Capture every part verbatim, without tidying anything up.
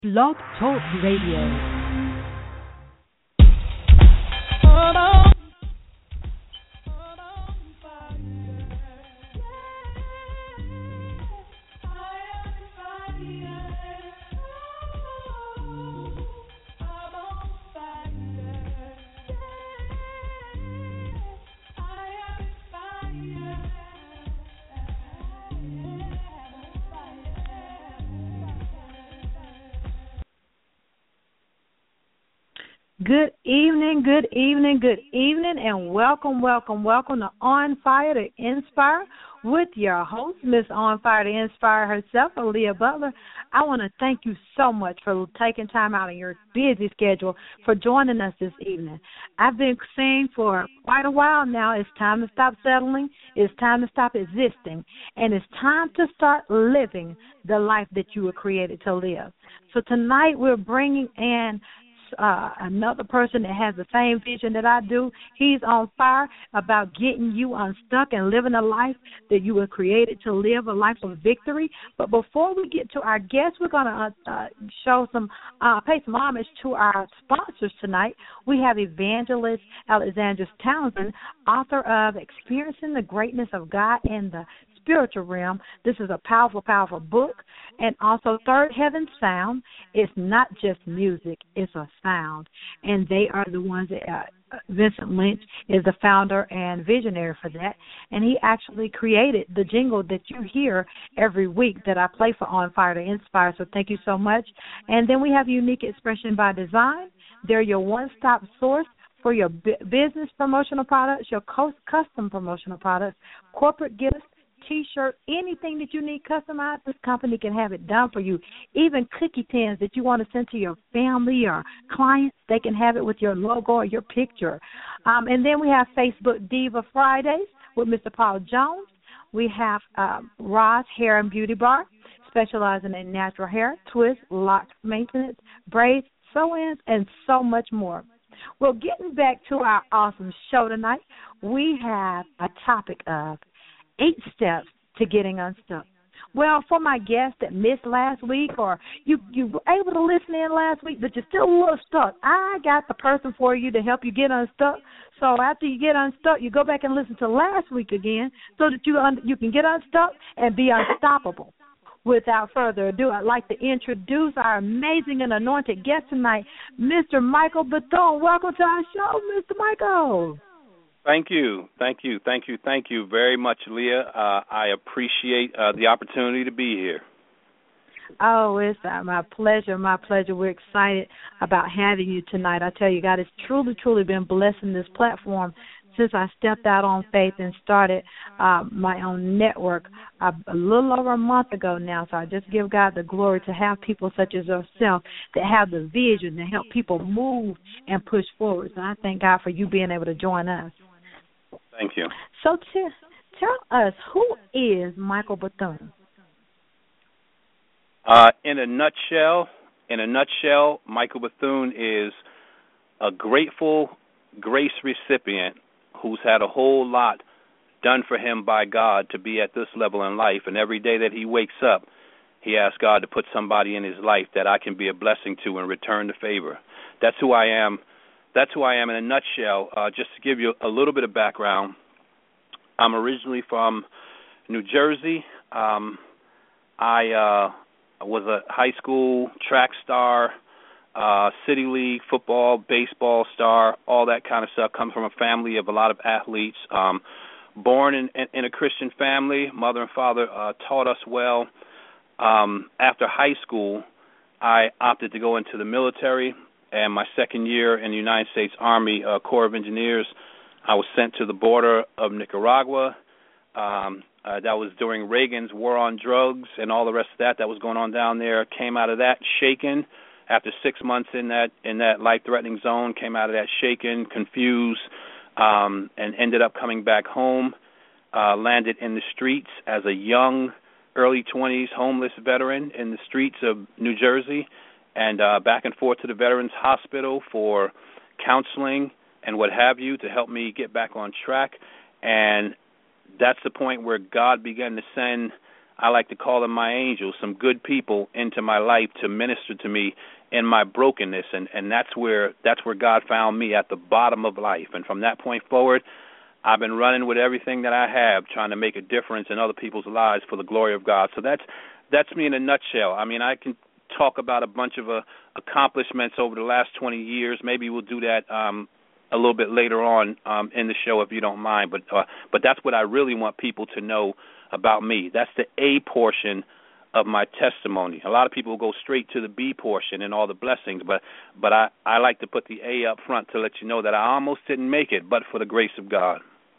Blog Talk Radio. Good evening, good evening, good evening, and welcome, welcome, welcome to On Fire to Inspire with your host, Miss On Fire to Inspire herself, Aaliyah Butler. I want to thank you so much for taking time out of your busy schedule for joining us this evening. I've been saying for quite a while now, it's time to stop settling, it's time to stop existing, and it's time to start living the life that you were created to live. So tonight we're bringing in Uh, another person that has the same vision that I do. He's on fire about getting you unstuck and living a life that you were created to live, a life of victory. But before we get to our guests, we're going to uh, uh, show some, uh, pay some homage to our sponsors tonight. We have evangelist Alexandra Townsend, author of Experiencing the Greatness of God in the Spiritual Realm. This is a powerful, powerful book. And also Third Heaven Sound. It's not just music, it's a sound. And they are the ones that uh, Vincent Lynch is the founder and visionary for that. And he actually created the jingle that you hear every week that I play for On Fire to Inspire. So thank you so much. And then we have Unique Expression by Design. They're your one-stop source for your bu- business promotional products, your co- custom promotional products, corporate gifts, T-shirt, anything that you need customized, this company can have it done for you. Even cookie tins that you want to send to your family or clients, they can have it with your logo or your picture. Um, and then we have Facebook Diva Fridays with Mister Paul Jones. We have um, Roz Hair and Beauty Bar, specializing in natural hair, twists, locks, maintenance, braids, sew-ins, and so much more. Well, getting back to our awesome show tonight, we have a topic of eight steps to getting unstuck. Well, for my guests that missed last week, or you, you were able to listen in last week, but you're still a little stuck, I got the person for you to help you get unstuck. So after you get unstuck, you go back and listen to last week again so that you un- you can get unstuck and be unstoppable. Without further ado, I'd like to introduce our amazing and anointed guest tonight, Mister Michael Bethune. Welcome to our show, Mister Michael. Thank you, thank you, thank you, thank you very much, Leah. Uh, I appreciate uh, the opportunity to be here. Oh, it's uh, my pleasure, my pleasure. We're excited about having you tonight. I tell you, God has truly, truly been blessing this platform since I stepped out on faith and started uh, my own network uh, a little over a month ago now. So I just give God the glory to have people such as yourself that have the vision to help people move and push forward. So I thank God for you being able to join us. Thank you. So t- tell us, who is Michael Bethune? Uh, in a nutshell, in a nutshell, Michael Bethune is a grateful grace recipient who's had a whole lot done for him by God to be at this level in life. And every day that he wakes up, he asks God to put somebody in his life that I can be a blessing to and return the favor. That's who I am. That's who I am in a nutshell. Uh, just to give you a little bit of background, I'm originally from New Jersey. Um, I uh, was a high school track star, uh, city league, football, baseball star, all that kind of stuff. Come from a family of a lot of athletes. Um, born in, in, in a Christian family, mother and father uh, taught us well. Um, after high school, I opted to go into the military. And my second year in the United States Army uh, Corps of Engineers, I was sent to the border of Nicaragua. Um, uh, that was during Reagan's war on drugs and all the rest of that that was going on down there. Came out of that shaken after six months in that in that life-threatening zone. Came out of that shaken, confused, um, and ended up coming back home. Uh, landed in the streets as a young, early twenties homeless veteran in the streets of New Jersey. And uh, back and forth to the Veterans Hospital for counseling and what have you to help me get back on track. And that's the point where God began to send I like to call them my angels, some good people into my life to minister to me in my brokenness, and, and that's where that's where God found me, at the bottom of life. And from that point forward, I've been running with everything that I have, trying to make a difference in other people's lives for the glory of God. So that's that's me in a nutshell. I mean, I can talk about a bunch of uh, accomplishments over the last twenty years. Maybe we'll do that um, a little bit later on um, in the show, if you don't mind. But uh, but that's what I really want people to know about me. That's the A portion of my testimony. A lot of people go straight to the B portion and all the blessings, but but I, I like to put the A up front to let you know that I almost didn't make it, but for the grace of God.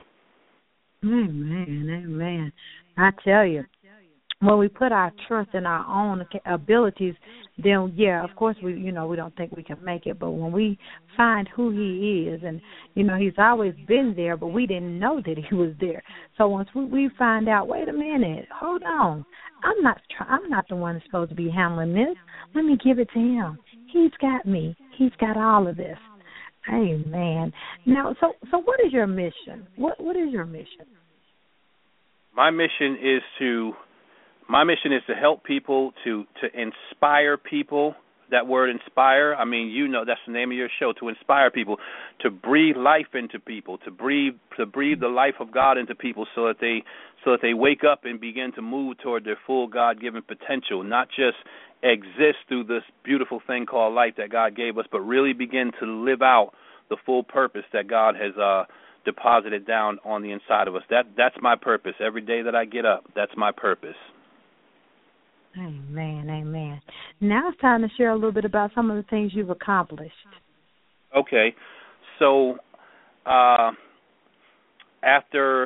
Amen, amen. I tell you, when we put our trust in our own abilities, then, yeah, of course, we, you know, we don't think we can make it. But when we find who he is, and, you know, he's always been there, but we didn't know that he was there. So once we, we find out, wait a minute, hold on, I'm not try- I'm not the one that's supposed to be handling this. Let me give it to him. He's got me. He's got all of this. Amen. Now, so so what is your mission? What What is your mission? My mission is to My mission is to help people, to, to inspire people. That word inspire, I mean, you know, that's the name of your show, to inspire people, to breathe life into people, to breathe to breathe the life of God into people so that they so that they wake up and begin to move toward their full God-given potential, not just exist through this beautiful thing called life that God gave us, but really begin to live out the full purpose that God has uh, deposited down on the inside of us. That That's my purpose. Every day that I get up, that's my purpose. Amen, amen. Now it's time to share a little bit about some of the things you've accomplished. Okay. So uh, after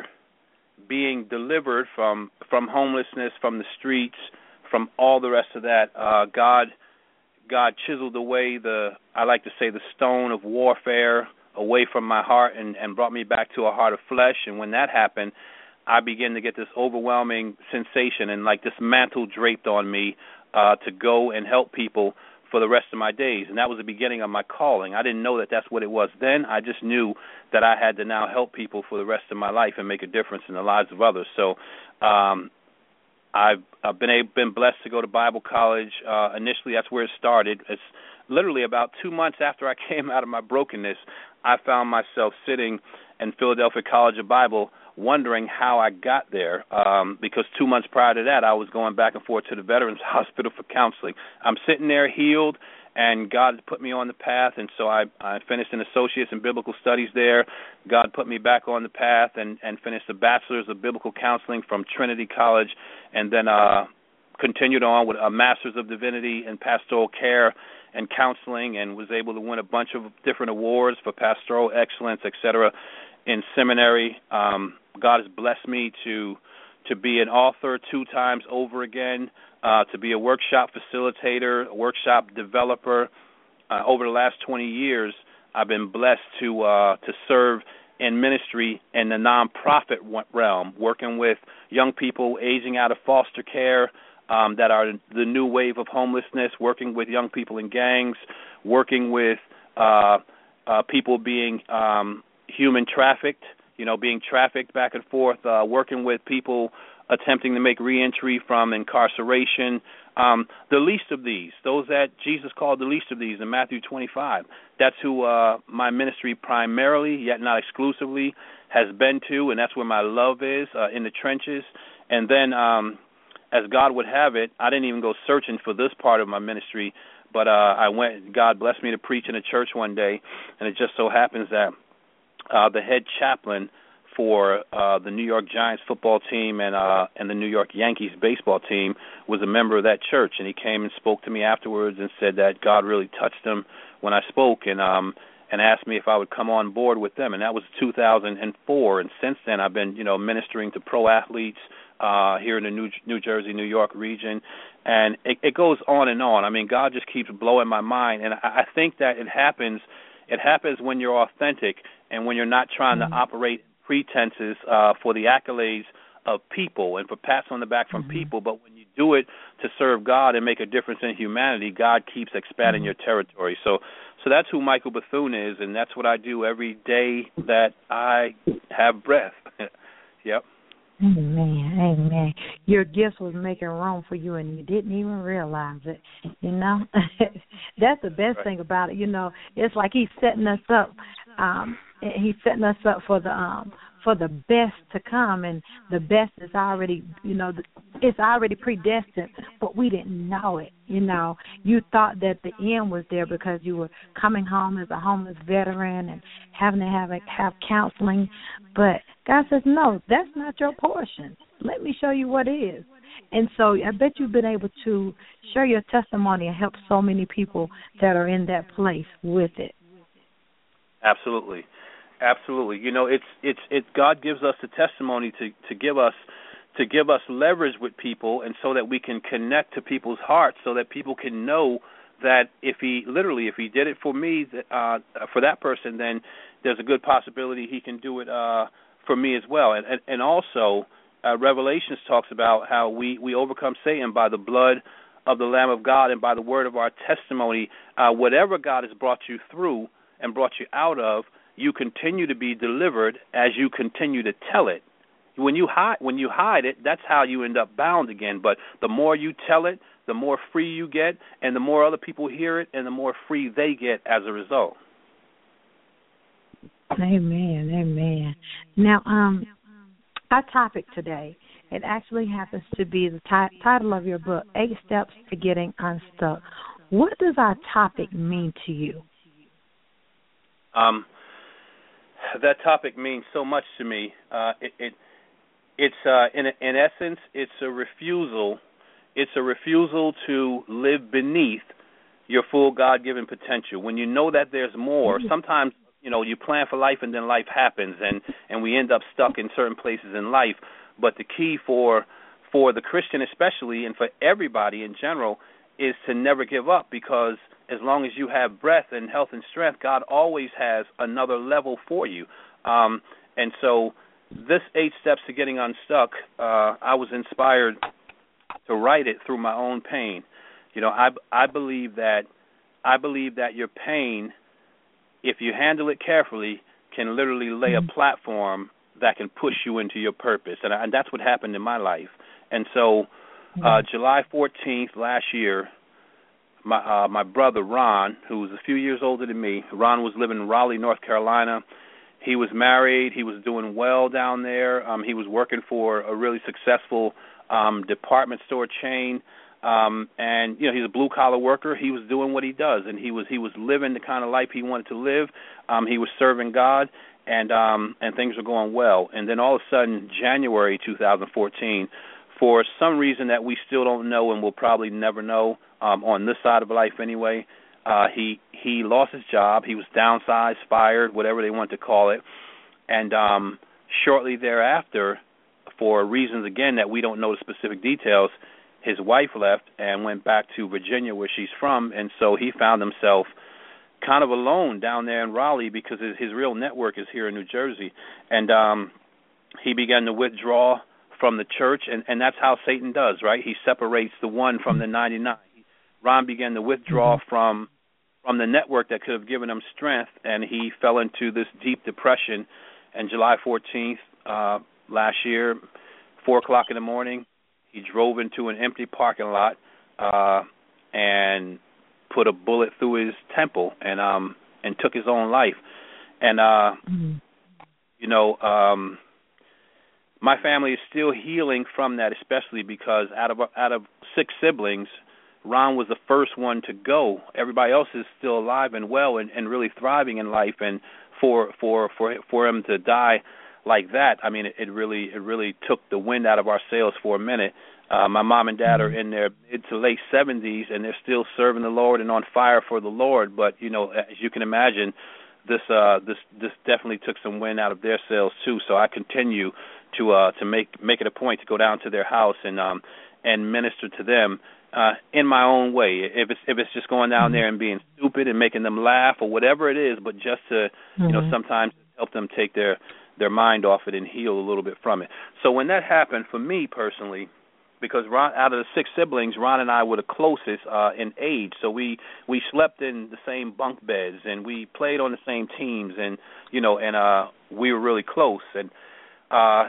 being delivered from, from homelessness, from the streets, from all the rest of that, uh, God God chiseled away the, I like to say, the stone of warfare away from my heart and, and brought me back to a heart of flesh. And when that happened, I began to get this overwhelming sensation and like this mantle draped on me uh, to go and help people for the rest of my days. And that was the beginning of my calling. I didn't know that that's what it was then. I just knew that I had to now help people for the rest of my life and make a difference in the lives of others. So um, I've, I've been able, been blessed to go to Bible college. Uh, initially, that's where it started. It's literally about two months after I came out of my brokenness, I found myself sitting in Philadelphia College of Bible wondering how I got there, um, because two months prior to that, I was going back and forth to the Veterans Hospital for counseling. I'm sitting there healed, and God put me on the path, and so I, I finished an associate's in biblical studies there. God put me back on the path and, and finished a bachelor's of biblical counseling from Trinity College, and then uh, continued on with a master's of divinity in pastoral care and counseling, and was able to win a bunch of different awards for pastoral excellence, et cetera, in seminary. Um, God has blessed me to to be an author two times over again, uh, to be a workshop facilitator, a workshop developer. Uh, over the last twenty years, I've been blessed to uh, to serve in ministry in the nonprofit realm, working with young people aging out of foster care um, that are the new wave of homelessness, working with young people in gangs, working with uh, uh, people being um, human trafficked, you know, being trafficked back and forth, uh, working with people attempting to make reentry from incarceration. Um, the least of these, those that Jesus called the least of these in Matthew twenty-five, that's who uh, my ministry primarily, yet not exclusively, has been to, and that's where my love is, uh, in the trenches. And then, um, as God would have it, I didn't even go searching for this part of my ministry, but uh, I went, God blessed me to preach in a church one day, and it just so happens that uh, the head chaplain for uh, the New York Giants football team and uh, and the New York Yankees baseball team was a member of that church, and he came and spoke to me afterwards and said that God really touched him when I spoke, and um, and asked me if I would come on board with them, and that was two thousand four, and since then I've been, you know, ministering to pro athletes uh, here in the New, New Jersey, New York region, and it, it goes on and on. I mean, God just keeps blowing my mind, and I, I think that it happens. It happens when you're authentic and when you're not trying mm-hmm. to operate pretenses uh, for the accolades of people and for pats on the back from mm-hmm. people, but when you do it to serve God and make a difference in humanity, God keeps expanding mm-hmm. your territory. So, so that's who Michael Bethune is, and that's what I do every day that I have breath. Yep. Amen, amen. Your gifts was making room for you, and you didn't even realize it. You know, that's the best Right. thing about it. You know, it's like he's setting us up. Um, he's setting us up for the um for the best to come, and the best is already, you know, it's already predestined, but we didn't know it. You know, you thought that the end was there because you were coming home as a homeless veteran and having to have have counseling, but God says, no, that's not your portion. Let me show you what is. And so I bet you've been able to share your testimony and help so many people that are in that place with it. Absolutely. Absolutely. You know, it's it's it God gives us the testimony to, to give us to give us leverage with people, and so that we can connect to people's hearts, so that people can know that if he literally if he did it for me, uh, for that person, then there's a good possibility he can do it uh, for me as well. And and, and also, uh, Revelations talks about how we, we overcome Satan by the blood of the Lamb of God and by the word of our testimony. Uh, whatever God has brought you through and brought you out of, you continue to be delivered as you continue to tell it. When you hide, when you hide it, that's how you end up bound again. But the more you tell it, the more free you get, and the more other people hear it, and the more free they get as a result. Amen, amen. Now, um, our topic today, it actually happens to be the t- title of your book, Eight Steps to Getting Unstuck. What does our topic mean to you? Um, that topic means so much to me. Uh, it, it it's uh, in in essence, it's a refusal. It's a refusal to live beneath your full God-given potential. When you know that there's more, sometimes you know you plan for life and then life happens, and, and we end up stuck in certain places in life. But the key for for the Christian especially, and for everybody in general, is to never give up, because as long as you have breath and health and strength, God always has another level for you. Um, and so this Eight Steps to Getting Unstuck, uh, I was inspired to write it through my own pain. You know, I, I believe that I believe that your pain, if you handle it carefully, can literally lay a platform that can push you into your purpose. And, I, and that's what happened in my life. And so uh, July fourteenth last year, my uh, my brother Ron, who was a few years older than me, Ron was living in Raleigh, North Carolina. He was married. He was doing well down there. Um, he was working for a really successful um, department store chain. Um, and you know, he's a blue collar worker. He was doing what he does, and he was he was living the kind of life he wanted to live. Um, he was serving God, and um, and things were going well. And then all of a sudden, January two thousand fourteen, for some reason that we still don't know and will probably never know um, on this side of life anyway, uh, he he lost his job. He was downsized, fired, whatever they want to call it. And um, shortly thereafter, for reasons again that we don't know the specific details, his wife left and went back to Virginia, where she's from, and so he found himself kind of alone down there in Raleigh, because his, his real network is here in New Jersey. And um, he began to withdraw from the church, and, and that's how Satan does, right? He separates the one from the ninety-nine. Ron began to withdraw from from the network that could have given him strength, and he fell into this deep depression. And July fourteenth uh, last year, four o'clock in the morning, he drove into an empty parking lot uh, and put a bullet through his temple and um, and took his own life. And, uh, mm-hmm. you know, um, my family is still healing from that, especially because out of out of six siblings, Ron was the first one to go. Everybody else is still alive and well and, and really thriving in life. And for for for for him to die like that, I mean, it, it really it really took the wind out of our sails for a minute. Uh, my mom and dad are in their mid to late seventies, and they're still serving the Lord and on fire for the Lord. But you know, as you can imagine, this uh, this this definitely took some wind out of their sails too. So I continue to uh, to make make it a point to go down to their house and um, and minister to them uh, in my own way. If it's if it's just going down there and being stupid and making them laugh or whatever it is, but just to mm-hmm. you know sometimes help them take their their mind off it and heal a little bit from it. So when that happened for me personally, because Ron, out of the six siblings, Ron and I were the closest uh, in age. So we, we slept in the same bunk beds, and we played on the same teams, and you know, and uh, we were really close. And uh,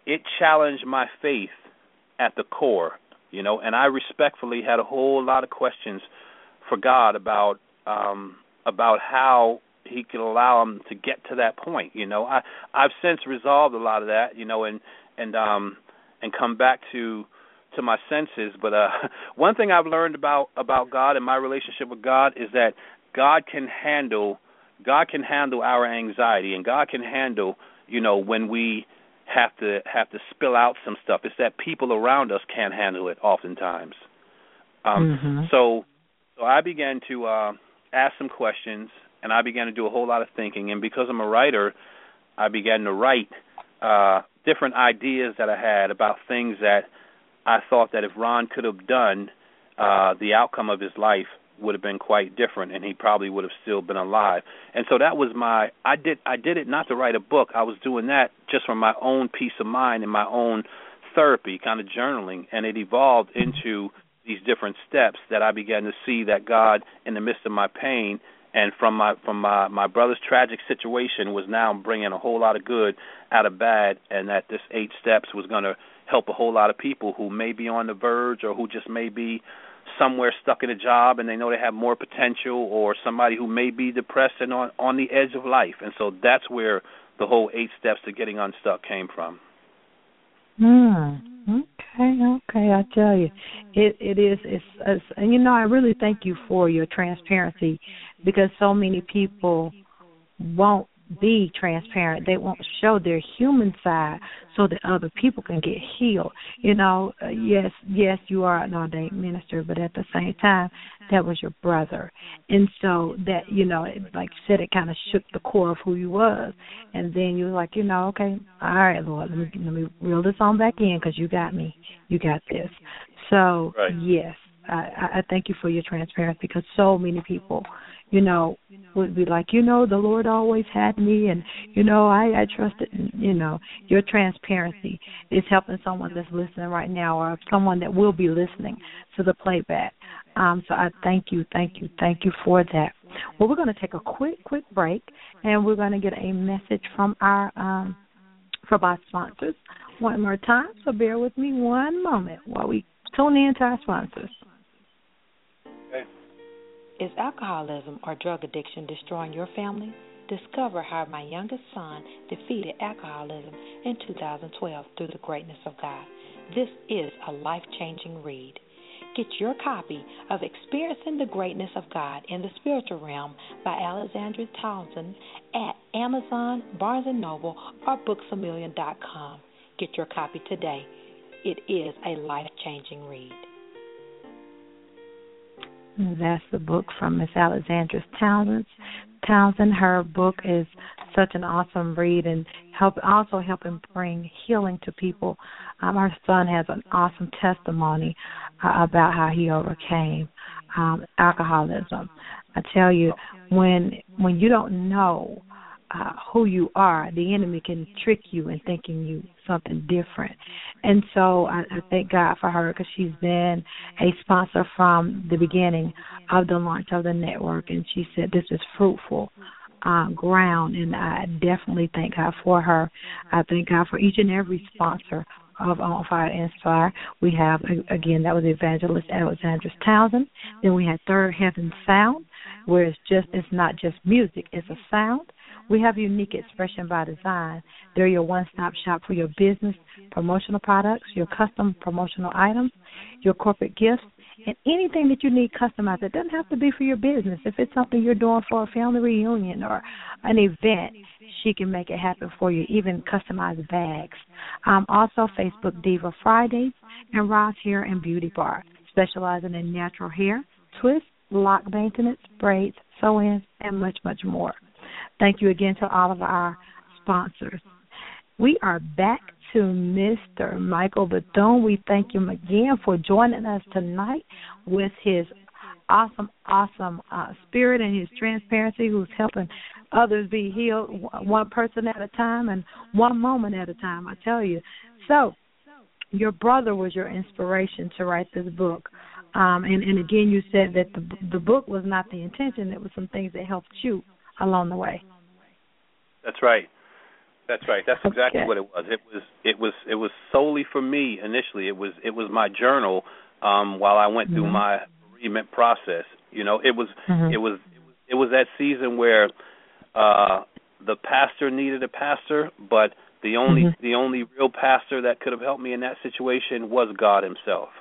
it challenged my faith at the core, you know, and I respectfully had a whole lot of questions for God about um, about how he could allow him to get to that point, you know. I, I've since resolved a lot of that, you know, and and um, and come back to to my senses. But uh, one thing I've learned about, about God and my relationship with God is that God can handle God can handle our anxiety, and God can handle, you know, when we have to have to spill out some stuff. It's that people around us can't handle it oftentimes. Um, mm-hmm. So, so I began to uh, ask some questions, and I began to do a whole lot of thinking. And because I'm a writer, I began to write uh, different ideas that I had about things that I thought that if Ron could have done, uh, the outcome of his life would have been quite different, and he probably would have still been alive. And so that was my. I did. I did it not to write a book. I was doing that just for my own peace of mind and my own therapy, kind of journaling, and it evolved into these different steps that I began to see that God, in the midst of my pain and from my from my, my brother's tragic situation, was now bringing a whole lot of good out of bad, and that this eight steps was going to help a whole lot of people who may be on the verge or who just may be somewhere stuck in a job and they know they have more potential, or somebody who may be depressed and on, on the edge of life. And so that's where the whole eight steps to getting unstuck came from. Mm, okay, okay, I tell you, it it is, it's, it's, and you know, I really thank you for your transparency, because so many people won't be transparent. They won't show their human side so that other people can get healed. You know, uh, yes, yes, you are an ordained minister, but at the same time, that was your brother. And so that, you know, it, like you said, it kind of shook the core of who you was. And then you were like, you know, okay, all right, Lord, let me, let me reel this on back in, because you got me. You got this. So, right. Yes, I, I thank you for your transparency, because so many people, you know, would be like, you know, the Lord always had me, and, you know, I, I trusted, you know, your transparency is helping someone that's listening right now, or someone that will be listening to the playback. Um, so I thank you, thank you, thank you for that. Well, we're going to take a quick, quick break, and we're going to get a message from our, um, from our sponsors one more time. So bear with me one moment while we tune in to our sponsors. Is alcoholism or drug addiction destroying your family? Discover how my youngest son defeated alcoholism in two thousand twelve through the greatness of God. This is a life-changing read. Get your copy of Experiencing the Greatness of God in the Spiritual Realm by Alexandra Townsend at Amazon, Barnes and Noble, or books a million dot com. Get your copy today. It is a life-changing read. That's the book from Miss Alexandra Townsend. Townsend. Her book is such an awesome read, and help also helping bring healing to people. Um, our son has an awesome testimony uh, about how he overcame um, alcoholism. I tell you, when when you don't know uh, who you are, the enemy can trick you in thinking you something different. And so I, I thank God for her, because she's been a sponsor from the beginning of the launch of the network, and she said this is fruitful uh, ground, and I definitely thank God for her. I thank God for each and every sponsor of On Fire to Inspire. We have, again, that was Evangelist Alexandra Townsend. Then we had Third Heaven Sound, where it's just it's not just music, it's a sound. We have Unique Expression by Design. They're your one-stop shop for your business promotional products, your custom promotional items, your corporate gifts, and anything that you need customized. It doesn't have to be for your business. If it's something you're doing for a family reunion or an event, she can make it happen for you, even customized bags. Um, also, Facebook Diva Fridays and Ross Hair and Beauty Bar, specializing in natural hair, twists, lock maintenance, braids, sew-ins, and much, much more. Thank you again to all of our sponsors. We are back to Mister Michael Bethune. We thank him again for joining us tonight with his awesome, awesome uh, spirit and his transparency, who's helping others be healed one person at a time and one moment at a time, I tell you. So your brother was your inspiration to write this book. Um, and, and, again, you said that the, the book was not the intention. It was some things that helped you along the way. That's right. That's right. That's exactly Okay. what it was. It was it was it was solely for me initially. It was it was my journal um, while I went Mm-hmm. through my bereavement process. You know, it was Mm-hmm. it was it was that season where uh, the pastor needed a pastor, but the only Mm-hmm. the only real pastor that could have helped me in that situation was God Himself.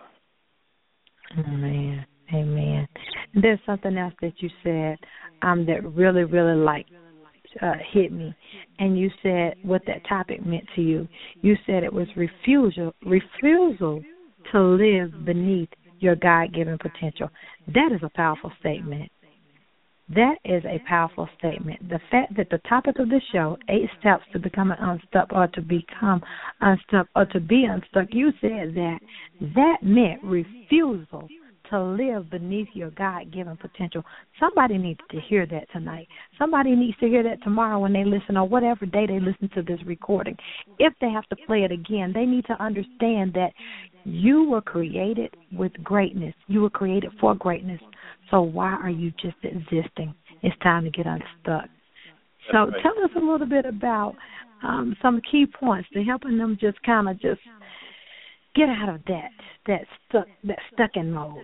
Amen. Amen. There's something else that you said um, that really, really like uh, hit me, and you said what that topic meant to you. You said it was refusal, refusal to live beneath your God-given potential. That is a powerful statement. That is a powerful statement. The fact that the topic of the show, eight steps to becoming unstuck or to become unstuck or to be unstuck, you said that that meant refusal to live beneath your God-given potential. Somebody needs to hear that tonight. Somebody needs to hear that tomorrow when they listen or whatever day they listen to this recording. If they have to play it again, they need to understand that you were created with greatness. You were created for greatness. So why are you just existing? It's time to get unstuck. So That's right. Tell us a little bit about um, some key points to helping them just kind of just get out of that that stuck that stuck in mode.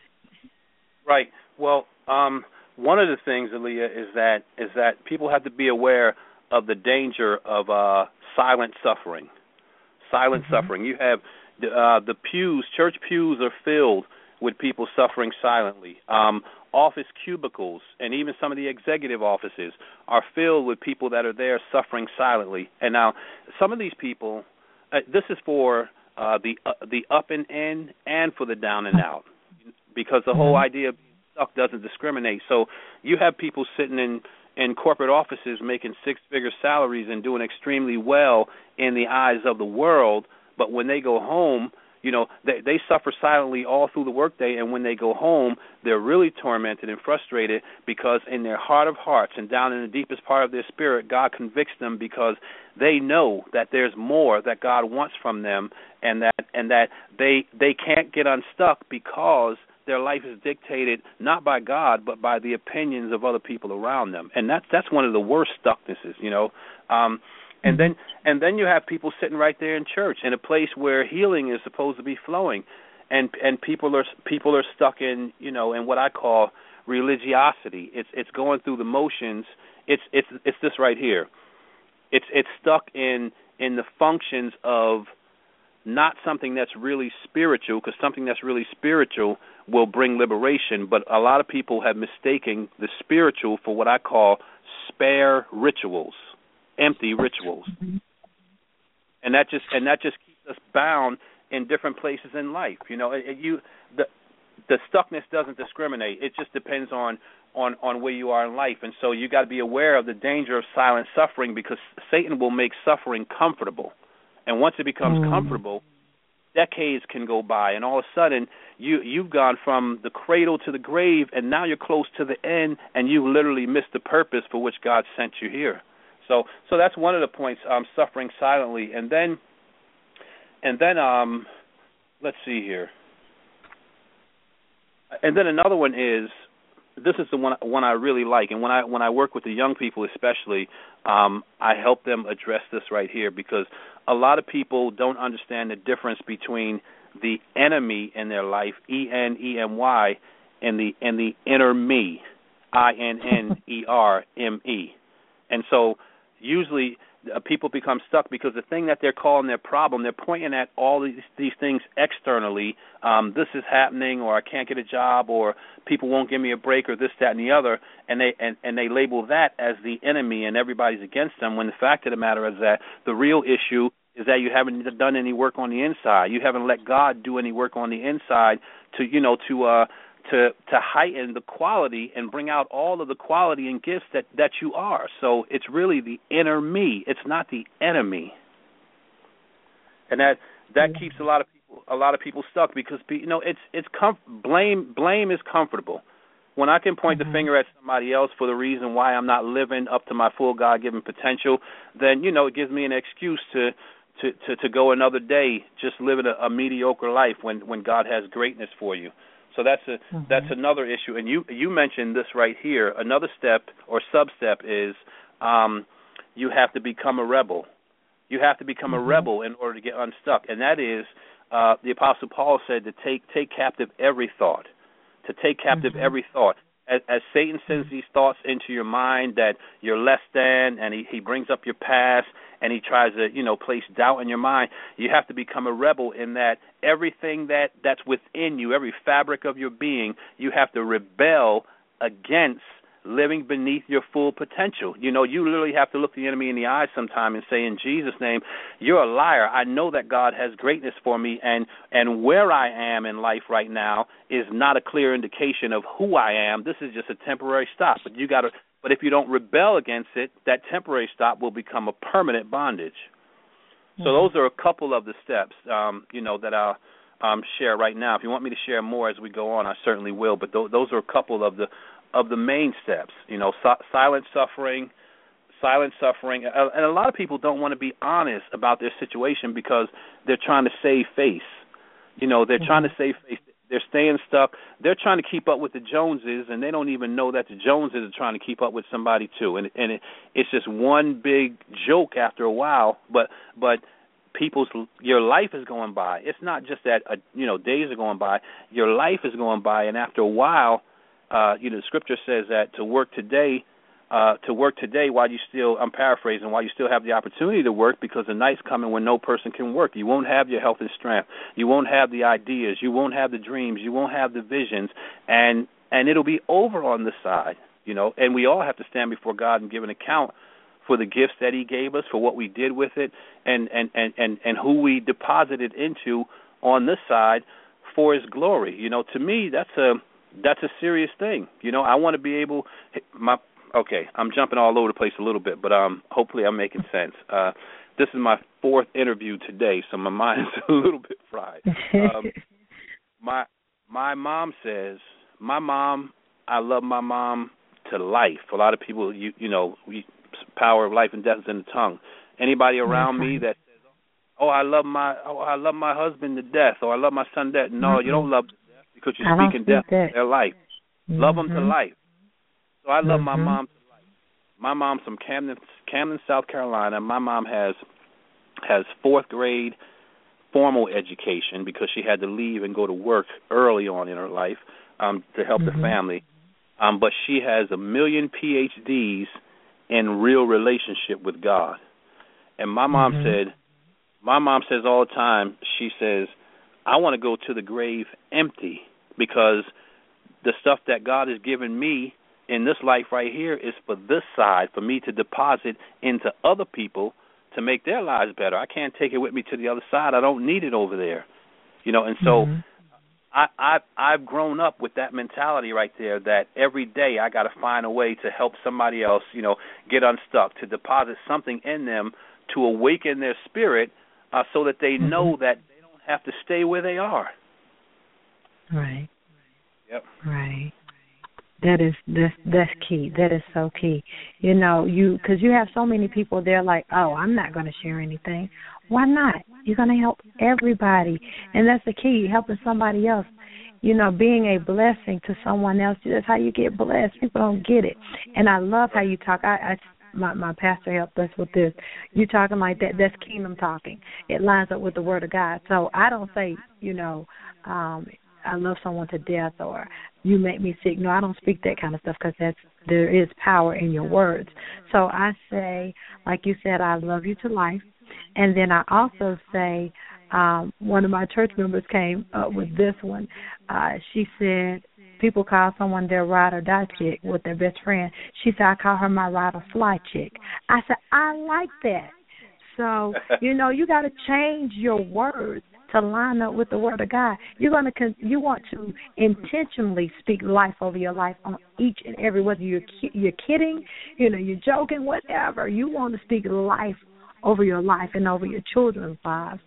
Right. Well, um, one of the things, Aaliyah, is that is that people have to be aware of the danger of uh, silent suffering. Silent Mm-hmm. suffering. You have the, uh, the pews, church pews are filled with people suffering silently. Um, office cubicles and even some of the executive offices are filled with people that are there suffering silently. And now, some of these people, uh, this is for uh, the uh, the up and in and for the down and out, because the whole idea of being stuck doesn't discriminate. So you have people sitting in, in corporate offices making six-figure salaries and doing extremely well in the eyes of the world, but when they go home, you know, they, they suffer silently all through the workday, and when they go home, they're really tormented and frustrated because in their heart of hearts and down in the deepest part of their spirit, God convicts them because they know that there's more that God wants from them, and that and that they they can't get unstuck because their life is dictated not by God but by the opinions of other people around them, and that's that's one of the worst stucknesses, you know. Um, And then and then you have people sitting right there in church, in a place where healing is supposed to be flowing, and and people are people are stuck in, you know, in what I call religiosity. It's it's going through the motions. It's it's it's this right here. It's it's stuck in in the functions of not something that's really spiritual, because something that's really spiritual will bring liberation. But a lot of people have mistaken the spiritual for what I call spare rituals. Empty rituals, and that just and that just keeps us bound in different places in life. You know, it, you the the stuckness doesn't discriminate. It just depends on on on where you are in life, and so you got to be aware of the danger of silent suffering, because Satan will make suffering comfortable, and once it becomes mm. comfortable, decades can go by, and all of a sudden you you've gone from the cradle to the grave, and now you're close to the end, and you literally missed the purpose for which God sent you here. So, so that's one of the points. Um, suffering silently, and then, and then, um, let's see here. And then another one is, this is the one one I really like, and when I when I work with the young people, especially, um, I help them address this right here, because a lot of people don't understand the difference between the enemy in their life, E N E M Y, and the and the inner me, I N N E R M E, and so. Usually uh, people become stuck because the thing that they're calling their problem, they're pointing at all these, these things externally. Um, this is happening, or I can't get a job, or people won't give me a break, or this, that, and the other, and they and, and they label that as the enemy and everybody's against them, when the fact of the matter is that the real issue is that you haven't done any work on the inside. You haven't let God do any work on the inside to, you know, to uh, to to heighten the quality and bring out all of the quality and gifts that, that you are. So it's really the inner me. It's not the enemy. And that that keeps a lot of people a lot of people stuck, because, you know, it's it's comf- blame blame is comfortable. When I can point mm-hmm. the finger at somebody else for the reason why I'm not living up to my full God-given potential, then, you know, it gives me an excuse to to, to, to go another day just living a, a mediocre life when, when God has greatness for you. So that's a mm-hmm. that's another issue, and you you mentioned this right here. Another step or sub-step is um, you have to become a rebel. You have to become mm-hmm. a rebel in order to get unstuck, and that is, uh, the Apostle Paul said to take take captive every thought, to take captive mm-hmm. every thought. As, as Satan sends these thoughts into your mind that you're less than, and he, he brings up your past, and he tries to, you know, place doubt in your mind, you have to become a rebel in that everything that, that's within you, every fabric of your being, you have to rebel against living beneath your full potential. You know, you literally have to look the enemy in the eye sometime and say, in Jesus' name, you're a liar. I know that God has greatness for me, and, and where I am in life right now is not a clear indication of who I am. This is just a temporary stop. But you got to. But if you don't rebel against it, that temporary stop will become a permanent bondage. Mm-hmm. So those are a couple of the steps, um, you know, that I'll um, share right now. If you want me to share more as we go on, I certainly will. But th- those are a couple of the of the main steps, you know, so- silent suffering, silent suffering. Uh, and a lot of people don't want to be honest about their situation because they're trying to save face. You know, they're mm-hmm. trying to save face. They're staying stuck. They're trying to keep up with the Joneses, and they don't even know that the Joneses are trying to keep up with somebody too. And, and it, it's just one big joke after a while, but but people's your life is going by. It's not just that, uh, you know, days are going by. Your life is going by, and after a while, Uh, you know, the scripture says that to work today, uh, to work today while you still, I'm paraphrasing, while you still have the opportunity to work, because the night's coming when no person can work. You won't have your health and strength. You won't have the ideas. You won't have the dreams. You won't have the visions, and and it'll be over on the side, you know. And we all have to stand before God and give an account for the gifts that He gave us, for what we did with it, and and and and, and who we deposited into on this side for His glory. You know, to me, that's a That's a serious thing. You know, I want to be able my okay, I'm jumping all over the place a little bit, but um hopefully I'm making sense. Uh this is my fourth interview today, so my mind is a little bit fried. Um, my my mom says, my mom, I love my mom to life. A lot of people, you you know, we, power of life and death is in the tongue. Anybody around mm-hmm. me that says, "Oh, I love my oh, I love my husband to death," or "I love my son to death," no, mm-hmm. you don't love because you're speaking death to their life. Mm-hmm. Love them to life. So I love mm-hmm. my mom to life. My mom's from Camden, Camden, South Carolina. My mom has has fourth grade formal education because she had to leave and go to work early on in her life um, to help mm-hmm. the family. Um, but she has a million P H Ds in real relationship with God. And my mom mm-hmm. said, my mom says all the time, she says, I want to go to the grave empty because the stuff that God has given me in this life right here is for this side, for me to deposit into other people to make their lives better. I can't take it with me to the other side. I don't need it over there. You know, and so mm-hmm. I, I, I've grown up with that mentality right there that every day I got to find a way to help somebody else, you know, get unstuck, to deposit something in them to awaken their spirit uh, so that they mm-hmm. know that have to stay where they are. Right. Yep. Right. That is that's that's key. That is so key. You know, you because you have so many people there like, oh, I'm not going to share anything. Why not? You're going to help everybody, and that's the key. Helping somebody else. You know, being a blessing to someone else. That's how you get blessed. People don't get it, and I love how you talk. I. I My, my pastor helped us with this. You talking like that, that's kingdom talking. It lines up with the word of God. So I don't say, you know, um, I love someone to death or you make me sick. No, I don't speak that kind of stuff because that's there is power in your words. So I say, like you said, I love you to life. And then I also say, um, one of my church members came up with this one. Uh, she said, people call someone their ride or die chick with their best friend. She said, I call her my ride or fly chick. I said, I like that. So, you know, you got to change your words to line up with the word of God. You're going to, you want to intentionally speak life over your life on each and every, whether you're, you're kidding, you know, you're joking, whatever. You want to speak life over your life and over your children's lives.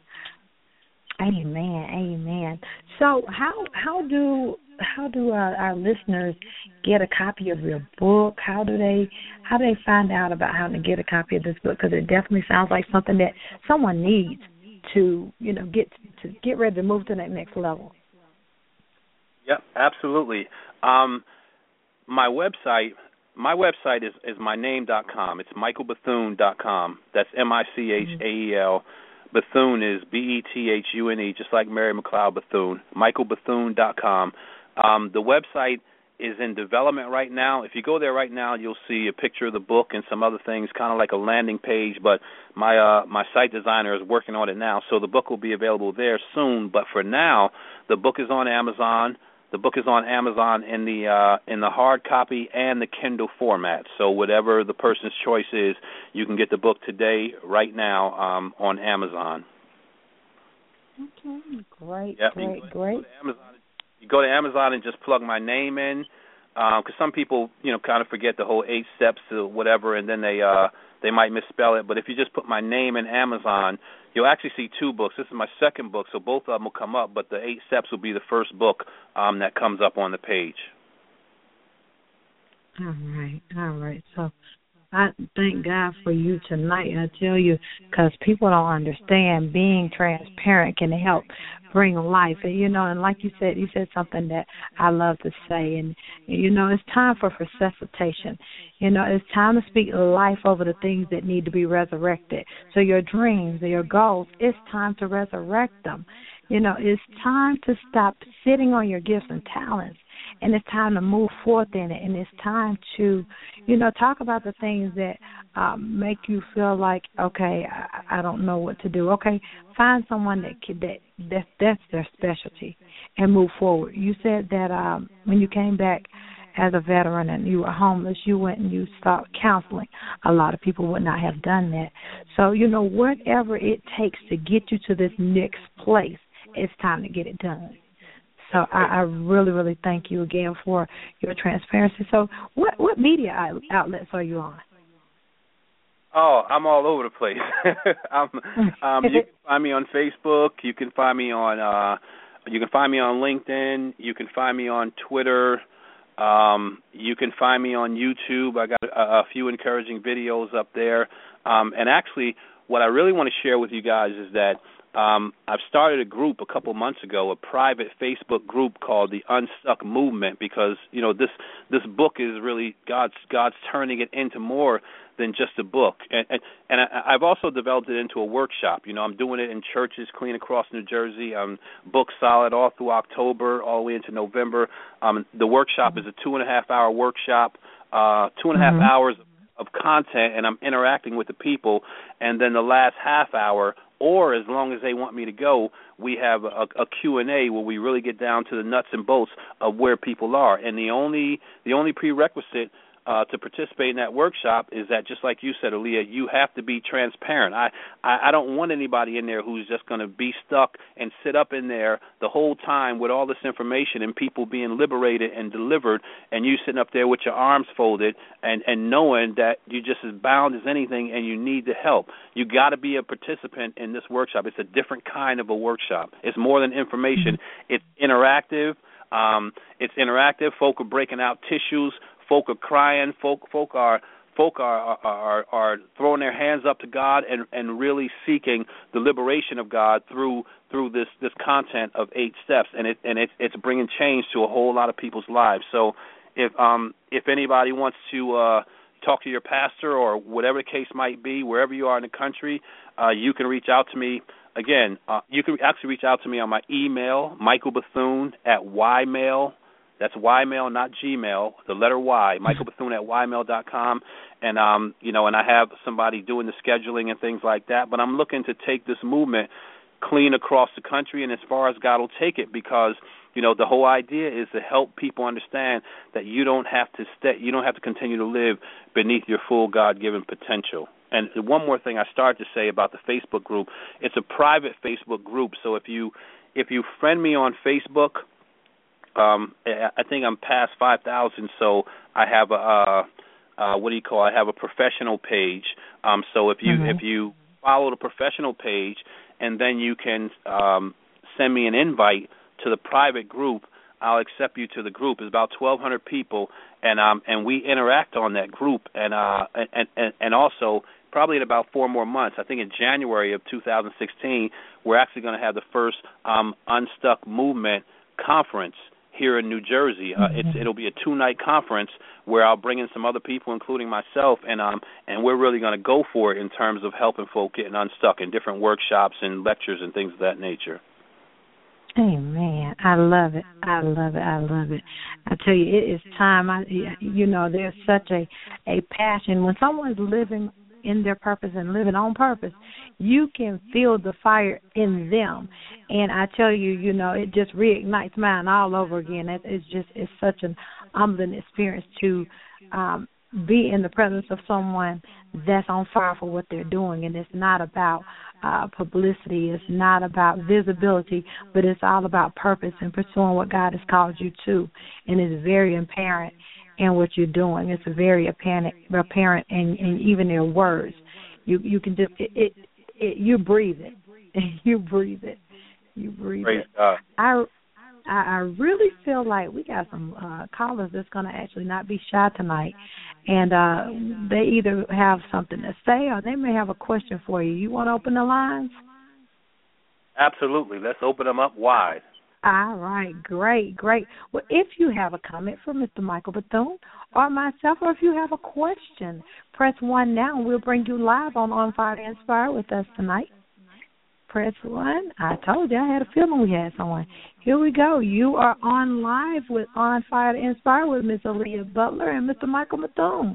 Amen, amen. So how how do how do our, our listeners get a copy of your book? How do they how do they find out about how to get a copy of this book? Because it definitely sounds like something that someone needs to you know get to get ready to move to that next level. Yep, absolutely. Um, my website my website is, is my name dot com. It's michael bethune dot com. That's M I C H A E L. Bethune is B E T H U N E, just like Mary McLeod Bethune. michael bethune dot com. Um, the website is in development right now. If you go there right now, you'll see a picture of the book and some other things, kind of like a landing page, but my uh, my site designer is working on it now, so the book will be available there soon. But for now, the book is on Amazon. The book is on Amazon in the uh, in the hard copy and the Kindle format. So whatever the person's choice is, you can get the book today, right now, um, on Amazon. Okay, great, yep, great, you go, great. You go, to Amazon, you go to Amazon and just plug my name in, because um, some people, you know, kind of forget the whole eight steps or whatever, and then they uh, they might misspell it. But if you just put my name in Amazon, you'll actually see two books. This is my second book, so both of them will come up, but the eight steps will be the first book um, that comes up on the page. All right, all right. So I thank God for you tonight. I tell you, because people don't understand being transparent can help bring life. And, you know, and like you said, you said something that I love to say. And, you know, it's time for resuscitation. You know, it's time to speak life over the things that need to be resurrected. So your dreams, your goals, it's time to resurrect them. You know, it's time to stop sitting on your gifts and talents. And it's time to move forth in it. And it's time to, you know, talk about the things that um, make you feel like, okay, I, I don't know what to do. Okay, find someone that, could, that that that's their specialty and move forward. You said that um, when you came back as a veteran and you were homeless, you went and you started counseling. A lot of people would not have done that. So, you know, whatever it takes to get you to this next place, it's time to get it done. So I, I really, really thank you again for your transparency. So what, what media outlets are you on? Oh, I'm all over the place. I'm, um, you can find me on Facebook. You can find me on uh, you can find me on LinkedIn. You can find me on Twitter. Um, you can find me on YouTube. I got a, a few encouraging videos up there. Um, and actually, what I really want to share with you guys is that Um, I've started a group a couple months ago, a private Facebook group called the Unstuck Movement, because you know this this book is really God's God's turning it into more than just a book, and and, and I, I've also developed it into a workshop. You know, I'm doing it in churches clean across New Jersey. I'm booked solid all through October, all the way into November. Um, the workshop is a two and a half hour workshop, uh, two and a half mm-hmm. hours of, of content, and I'm interacting with the people, and then the last half hour, or as long as they want me to go, we have a, a Q and A where we really get down to the nuts and bolts of where people are. And the only the only prerequisite uh, to participate in that workshop is that, just like you said, Aaliyah, you have to be transparent. I, I, I don't want anybody in there who's just going to be stuck and sit up in there the whole time with all this information and people being liberated and delivered, and you sitting up there with your arms folded and, and knowing that you're just as bound as anything and you need the help. You got to be a participant in this workshop. It's a different kind of a workshop. It's more than information. It's interactive. Um, it's interactive. Folk are breaking out tissues. Folk are crying. Folk, folk are, folk are, are, are throwing their hands up to God and, and really seeking the liberation of God through through this, this content of eight steps, and it and it, it's bringing change to a whole lot of people's lives. So, if um if anybody wants to uh, talk to your pastor or whatever the case might be, wherever you are in the country, uh, you can reach out to me. Again, uh, you can actually reach out to me on my email, Michael Bethune at ymail. That's ymail, not Gmail. The letter Y, Michael Bethune at ymail dot com, and um, you know, and I have somebody doing the scheduling and things like that. But I'm looking to take this movement clean across the country, and as far as God will take it, because you know the whole idea is to help people understand that you don't have to stay, you don't have to continue to live beneath your full God-given potential. And one more thing I started to say about the Facebook group, it's a private Facebook group. So if you if you friend me on Facebook, um, I think I'm past five thousand. So I have a uh, uh, what do you call? I have a professional page. Um, so if you mm-hmm. if you follow the professional page, and then you can um, send me an invite to the private group, I'll accept you to the group. It's about twelve hundred people, and um, and we interact on that group, and uh, and, and and also probably in about four more months, I think in January of two thousand sixteen, we're actually going to have the first um, Unstuck Movement conference here in New Jersey. Uh, it's it'll be a two-night conference where I'll bring in some other people, including myself, and um and we're really going to go for it in terms of helping folk getting unstuck in different workshops and lectures and things of that nature. Amen. I love it. I love it. I love it. I tell you, it is time. I, you know, there's such a, a passion. When someone's living in their purpose and living on purpose, you can feel the fire in them. And I tell you, you know, it just reignites mine all over again. It, it's just, it's such an humbling experience to um, be in the presence of someone that's on fire for what they're doing. And it's not about Uh, publicity, it's not about visibility, but it's all about purpose and pursuing what God has called you to. And it's very apparent in what you're doing. It's very apparent, apparent in, in even your words. You you can just it, it, it you breathe it, you breathe it, you breathe Praise it. God. I I really feel like we got some uh, callers that's going to actually not be shy tonight, and uh, they either have something to say or they may have a question for you. You want to open the lines? Absolutely. Let's open them up wide. All right, great, great. Well, if you have a comment for Mister Michael Bethune or myself, or if you have a question, press one now, and we'll bring you live on On Fire to Inspire with us tonight. Press one. I told you, I had a feeling we had someone. Here we go. You are on live with On Fire to Inspire with Miss Aaliyah Butler and Mister Michael Bethune.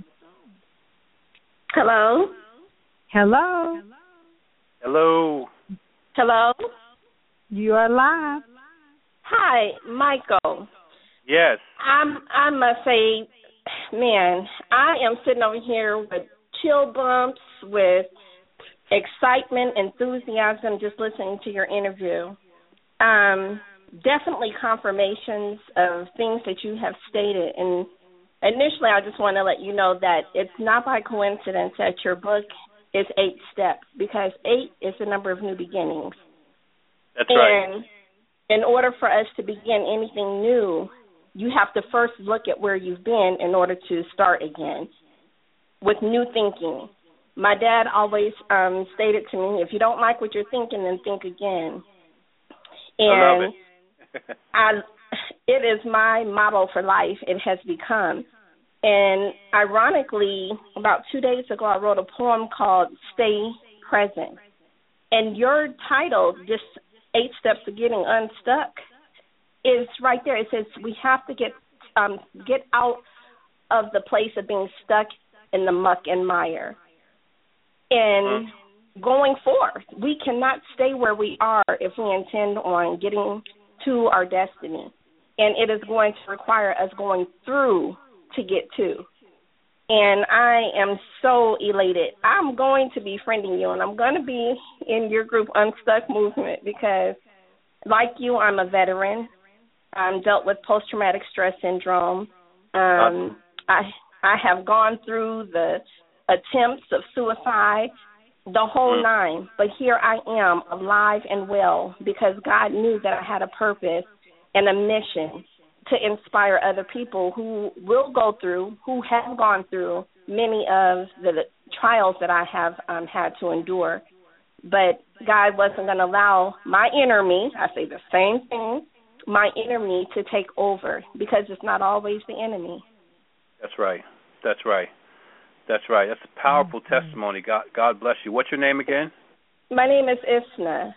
Hello. Hello. Hello. Hello. You are live. Hi, Michael. Yes. I'm. I must say, man, I am sitting over here with chill bumps, with excitement, enthusiasm, just listening to your interview. Um, definitely confirmations of things that you have stated. And initially, I just want to let you know that it's not by coincidence that your book is eight steps, because eight is the number of new beginnings. That's and right. And in order for us to begin anything new, you have to first look at where you've been in order to start again with new thinking. My dad always um, stated to me, if you don't like what you're thinking, then think again. And I love it. I, it is my motto for life. It has become. And ironically, about two days ago, I wrote a poem called Stay Present. And your title, just Eight Steps to Getting Unstuck, is right there. It says we have to get um, get out of the place of being stuck in the muck and mire. And going forth, we cannot stay where we are if we intend on getting to our destiny. And it is going to require us going through to get to. And I am so elated. I'm going to be friending you, and I'm going to be in your group Unstuck Movement because, like you, I'm a veteran. I'm dealt with post-traumatic stress syndrome. Um, I I have gone through the attempts of suicide, the whole nine. But here I am, alive and well, because God knew that I had a purpose and a mission to inspire other people who will go through, who have gone through many of the trials that I have um, had to endure. But God wasn't going to allow my inner me, I say the same thing, my inner me to take over, because it's not always the enemy. That's right. That's right. That's right. That's a powerful mm-hmm. testimony. God, God bless you. What's your name again? My name is Isna.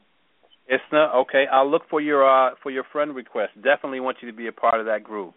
Isna, okay. I'll look for your uh, for your friend request. Definitely want you to be a part of that group.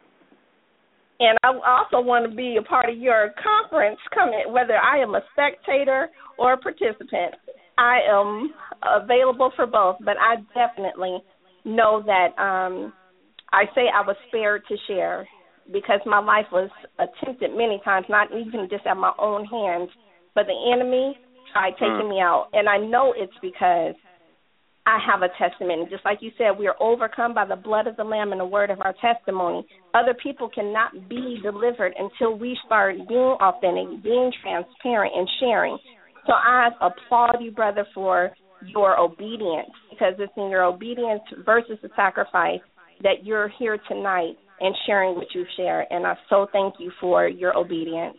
And I also want to be a part of your conference, coming, whether I am a spectator or a participant. I am available for both, but I definitely know that um, I say I was spared to share, because my life was attempted many times, not even just at my own hands, but the enemy tried taking mm. me out. And I know it's because I have a testimony. Just like you said, we are overcome by the blood of the Lamb and the word of our testimony. Other people cannot be delivered until we start being authentic, being transparent, and sharing. So I applaud you, brother, for your obedience, because it's in your obedience versus the sacrifice that you're here tonight and sharing what you've shared. And I so thank you for your obedience.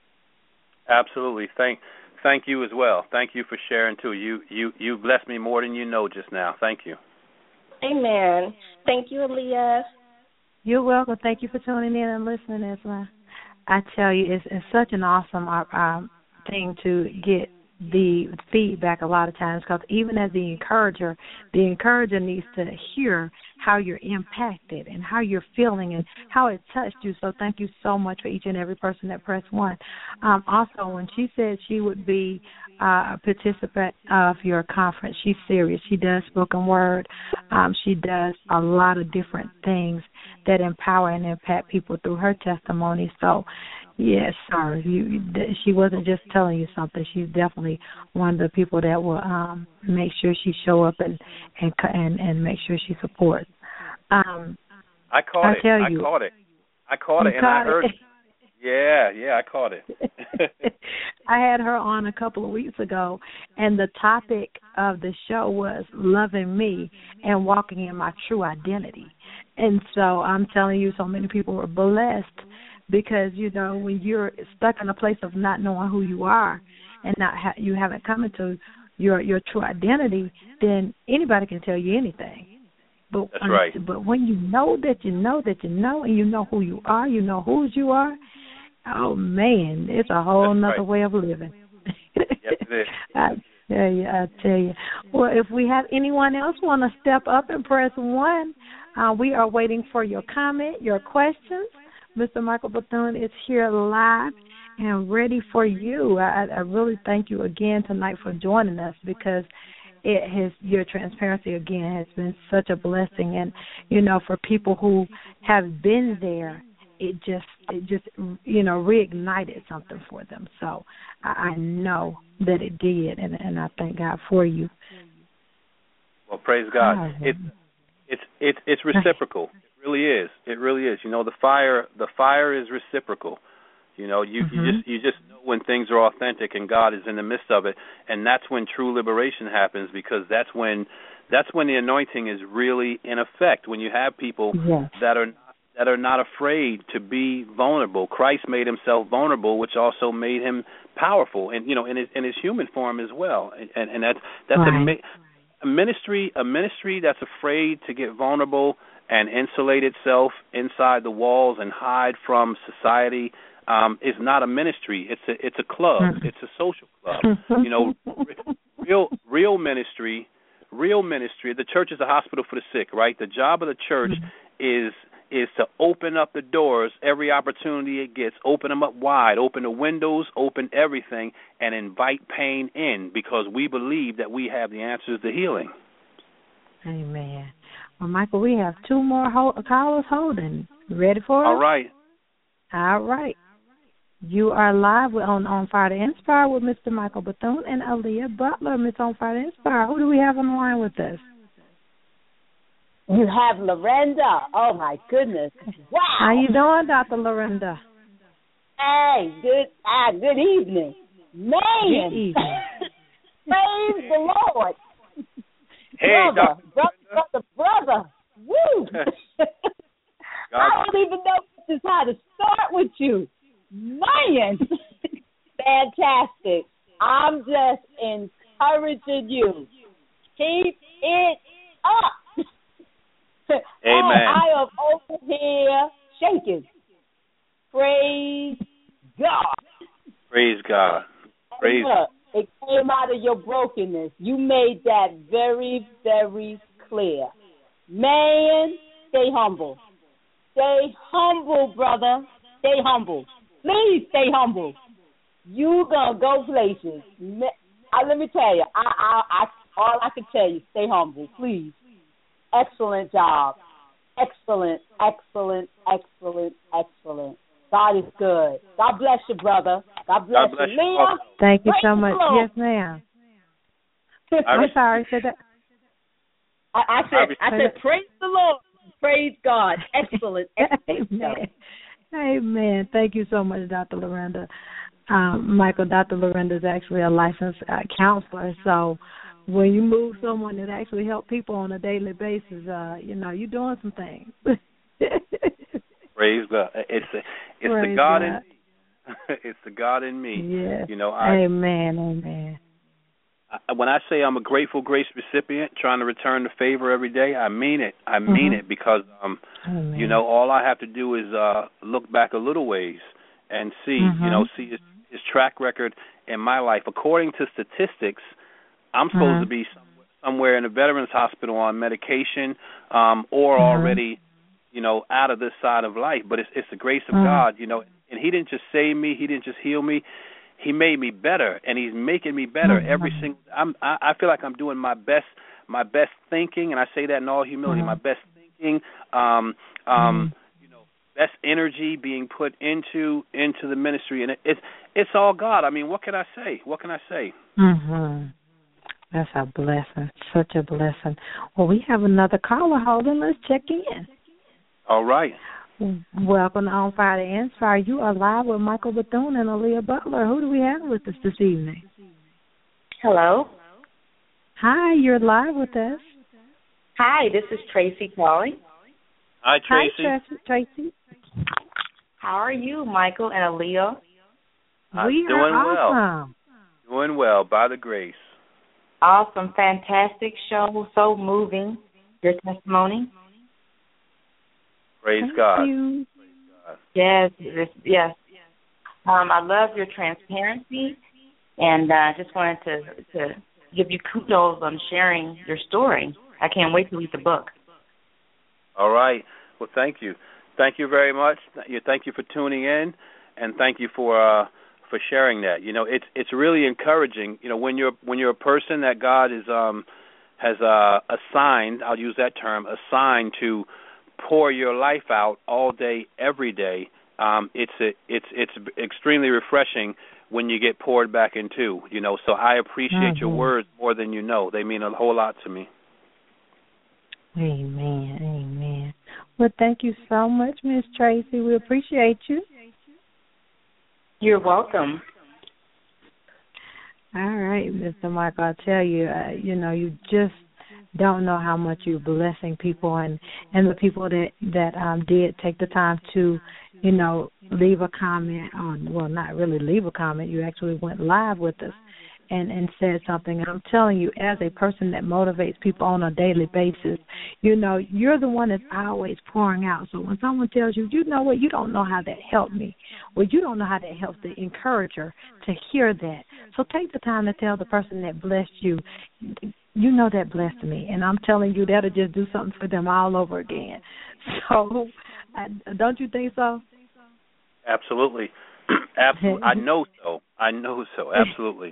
Absolutely. Thank thank you as well. Thank you for sharing, too. You, you, you blessed me more than you know just now. Thank you. Amen. Thank you, Aaliyah. You're welcome. Thank you for tuning in and listening, Isma. I tell you, it's, it's such an awesome uh, um, thing to get the feedback a lot of times, because even as the encourager, the encourager needs to hear how you're impacted and how you're feeling and how it touched you. So thank you so much for each and every person that pressed one. Um, also, when she said she would be uh, a participant of your conference, she's serious. She does spoken word. Um, she does a lot of different things that empower and impact people through her testimony. So, yes, sir. You, she wasn't just telling you something. She's definitely one of the people that will um, make sure she show up and and and, and make sure she supports. Um, I caught I it. Tell I you, caught it. I caught it, and caught I heard. It. Yeah, yeah, I caught it. I had her on a couple of weeks ago, and the topic of the show was loving me and walking in my true identity. And so I'm telling you, so many people were blessed because, you know, when you're stuck in a place of not knowing who you are and not ha- you haven't come into your your true identity, then anybody can tell you anything. But That's right. But when you know that you know that you know and you know who you are, you know whose you are, oh, man, it's a whole That's nother right. way of living. Yes, it is. I tell you, I tell you. Well, if we have anyone else want to step up and press one, uh, we are waiting for your comment, your questions. Mister Michael Bethune is here live and ready for you. I, I really thank you again tonight for joining us, because it has, your transparency again has been such a blessing. And, you know, for people who have been there, it just, it just, you know, reignited something for them. So I, I know that it did, and, and I thank God for you. Well, praise God. Oh, It's it's it's it's reciprocal. It really is. It really is. You know, the fire the fire is reciprocal. You know, you, mm-hmm. you just you just know when things are authentic and God is in the midst of it, and that's when true liberation happens, because that's when that's when the anointing is really in effect. When you have people yes. that are that are not afraid to be vulnerable. Christ made himself vulnerable, which also made him powerful, and you know, in his in his human form as well. And and, and that's that's right. a, a ministry a ministry that's afraid to get vulnerable and insulate itself inside the walls and hide from society. Um, is not a ministry. It's a it's a club. Mm-hmm. It's a social club. You know, real real ministry, real ministry. The church is a hospital for the sick, right? The job of the church mm-hmm. is is to open up the doors every opportunity it gets, open them up wide, open the windows, open everything, and invite pain in, because we believe that we have the answers to healing. Amen. Well, Michael, we have two more ho- callers holding. Ready for it? All right. All right. You are live on On Fire to Inspire with Mister Michael Bethune and Aaliyah Butler. Miss On Fire to Inspire, who do we have on the line with us? You have Lorenda. Oh, my goodness. Wow. How you doing, Doctor Lorenda? Hey, good ah, good evening. Man. Good evening. Praise the Lord. Hey, brother, Doctor brother, brother, brother. Woo. I don't even know just how to start with you. Man, fantastic. I'm just encouraging you. Keep it up. Amen. I am over here shaking. Praise God. Praise God. Praise Look, it came out of your brokenness. You made that very, very clear. Man, stay humble. Stay humble, brother. Stay humble. Please stay humble. You gonna go places. I, let me tell you, I, I, I, all I can tell you, stay humble, please. Excellent job. Excellent, excellent, excellent, excellent. God is good. God bless you, brother. God bless, God bless you. you. Leah, thank you so much. Yes, ma'am. I'm re- sorry. Said that. I, I said, I, re- I said, praise the Lord. Praise God. Excellent, excellent. Amen. Amen. Thank you so much, Doctor Lorenda. Um, Michael, Doctor Lorenda is actually a licensed uh, counselor, so when you move someone that actually helps people on a daily basis, uh, you know, you're doing some things. Praise God. It's a, it's Praise the God, God. in it's the God in me. Yes. You know, I, amen. Amen. I, when I say I'm a grateful grace recipient, trying to return the favor every day, I mean it. I mean mm-hmm. it because, um, Amen. you know, all I have to do is uh, look back a little ways and see, mm-hmm. you know, see his, his track record in my life. According to statistics, I'm supposed mm-hmm. to be somewhere, somewhere in a veterans hospital on medication um, or mm-hmm. already, you know, out of this side of life. But it's, it's the grace of mm-hmm. God, you know. And he didn't just save me. He didn't just heal me. He made me better, and he's making me better mm-hmm. every single. I'm. I, I feel like I'm doing my best, my best thinking, and I say that in all humility. Mm-hmm. My best thinking, um, um, mm-hmm. you know, best energy being put into into the ministry, and it, it's it's all God. I mean, what can I say? What can I say? Mm-hmm. That's a blessing, such a blessing. Well, we have another caller holding. Let's check in. All right. Welcome to On Fire to Inspire. You are live with Michael Bethune and Aaliyah Butler. Who do we have with us this evening? Hello. Hi, you're live with us. Hi, this is Tracy calling. Hi, Tracy. Hi, Tracy. How are you, Michael and Aaliyah? I'm we doing are awesome. well. Doing well, by the grace. Awesome, fantastic show, so moving. Your testimony. Praise Thank God. You. Praise God. Yes, yes, yes. Um, I love your transparency, and I uh, just wanted to, to give you kudos on sharing your story. I can't wait to read the book. All right. Well, thank you. Thank you very much. Thank you for tuning in, and thank you for uh, for sharing that. You know, it's it's really encouraging. You know, when you're when you're a person that God is um has uh, assigned, I'll use that term, assigned to pour your life out all day, every day. Um, it's a, it's it's extremely refreshing when you get poured back into. You know, so I appreciate mm-hmm. your words more than you know. They mean a whole lot to me. Amen, amen. Well, thank you so much, Miss Tracy. We appreciate you. You're welcome. All right, Mister Michael, I'll tell you, uh, you know, you just don't know how much you're blessing people, and, and the people that, that um, did take the time to, you know, leave a comment on, well, not really leave a comment, you actually went live with us and, and said something. And I'm telling you, as a person that motivates people on a daily basis, you know, you're the one that's always pouring out. So when someone tells you, you know what, you don't know how that helped me, well, you don't know how that helps the encourager to hear that. So take the time to tell the person that blessed you, you know that blessed me, and I'm telling you that'll just do something for them all over again. So, I, don't you think so? Absolutely. Absolutely. I know so. I know so. Absolutely.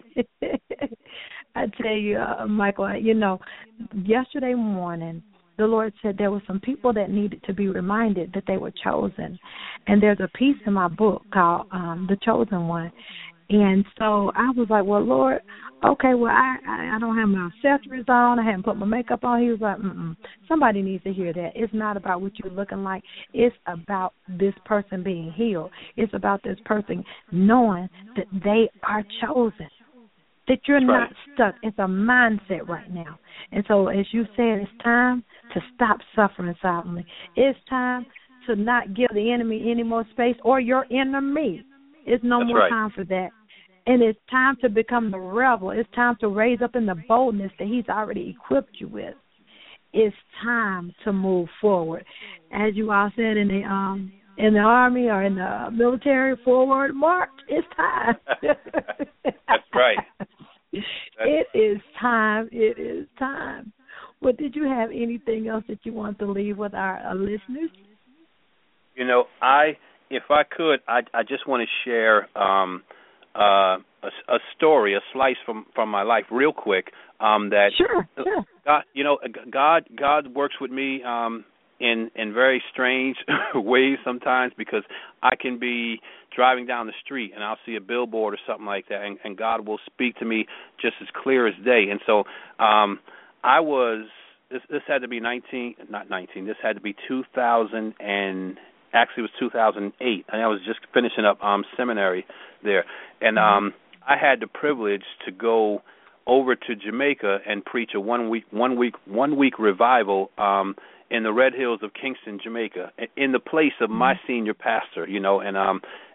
I tell you, uh, Michael, you know, yesterday morning, the Lord said there were some people that needed to be reminded that they were chosen. And there's a piece in my book called um, The Chosen One. And so I was like, well, Lord, okay, well, I, I, I don't have my accessories on. I haven't put my makeup on. He was like, mm-mm. Somebody needs to hear that. It's not about what you're looking like. It's about this person being healed. It's about this person knowing that they are chosen, that you're That's not right. stuck. It's a mindset right now. And so as you said, it's time to stop suffering silently. It's time to not give the enemy any more space or your enemy. It's no That's more right. time for that. And it's time to become the rebel. It's time to raise up in the boldness that he's already equipped you with. It's time to move forward. As you all said in the um in the army or in the military, forward march. It's time. That's right. That's it is time. It is time. Well, did you have anything else that you want to leave with our, our listeners? You know, I if I could, I I just want to share um, uh, a, a story, a slice from, from my life, real quick. Um, that sure, sure. God, you know, God God works with me um, in in very strange ways sometimes, because I can be driving down the street and I'll see a billboard or something like that, and, and God will speak to me just as clear as day. And so um, I was this this had to be nineteen, not nineteen. This had to be two thousand and. Actually, it was two thousand eight, and I was just finishing up um, seminary there. And um, I had the privilege to go over to Jamaica and preach a one week, one week, one week revival um, in the Red Hills of Kingston, Jamaica, in the place of my senior pastor. You know, and um,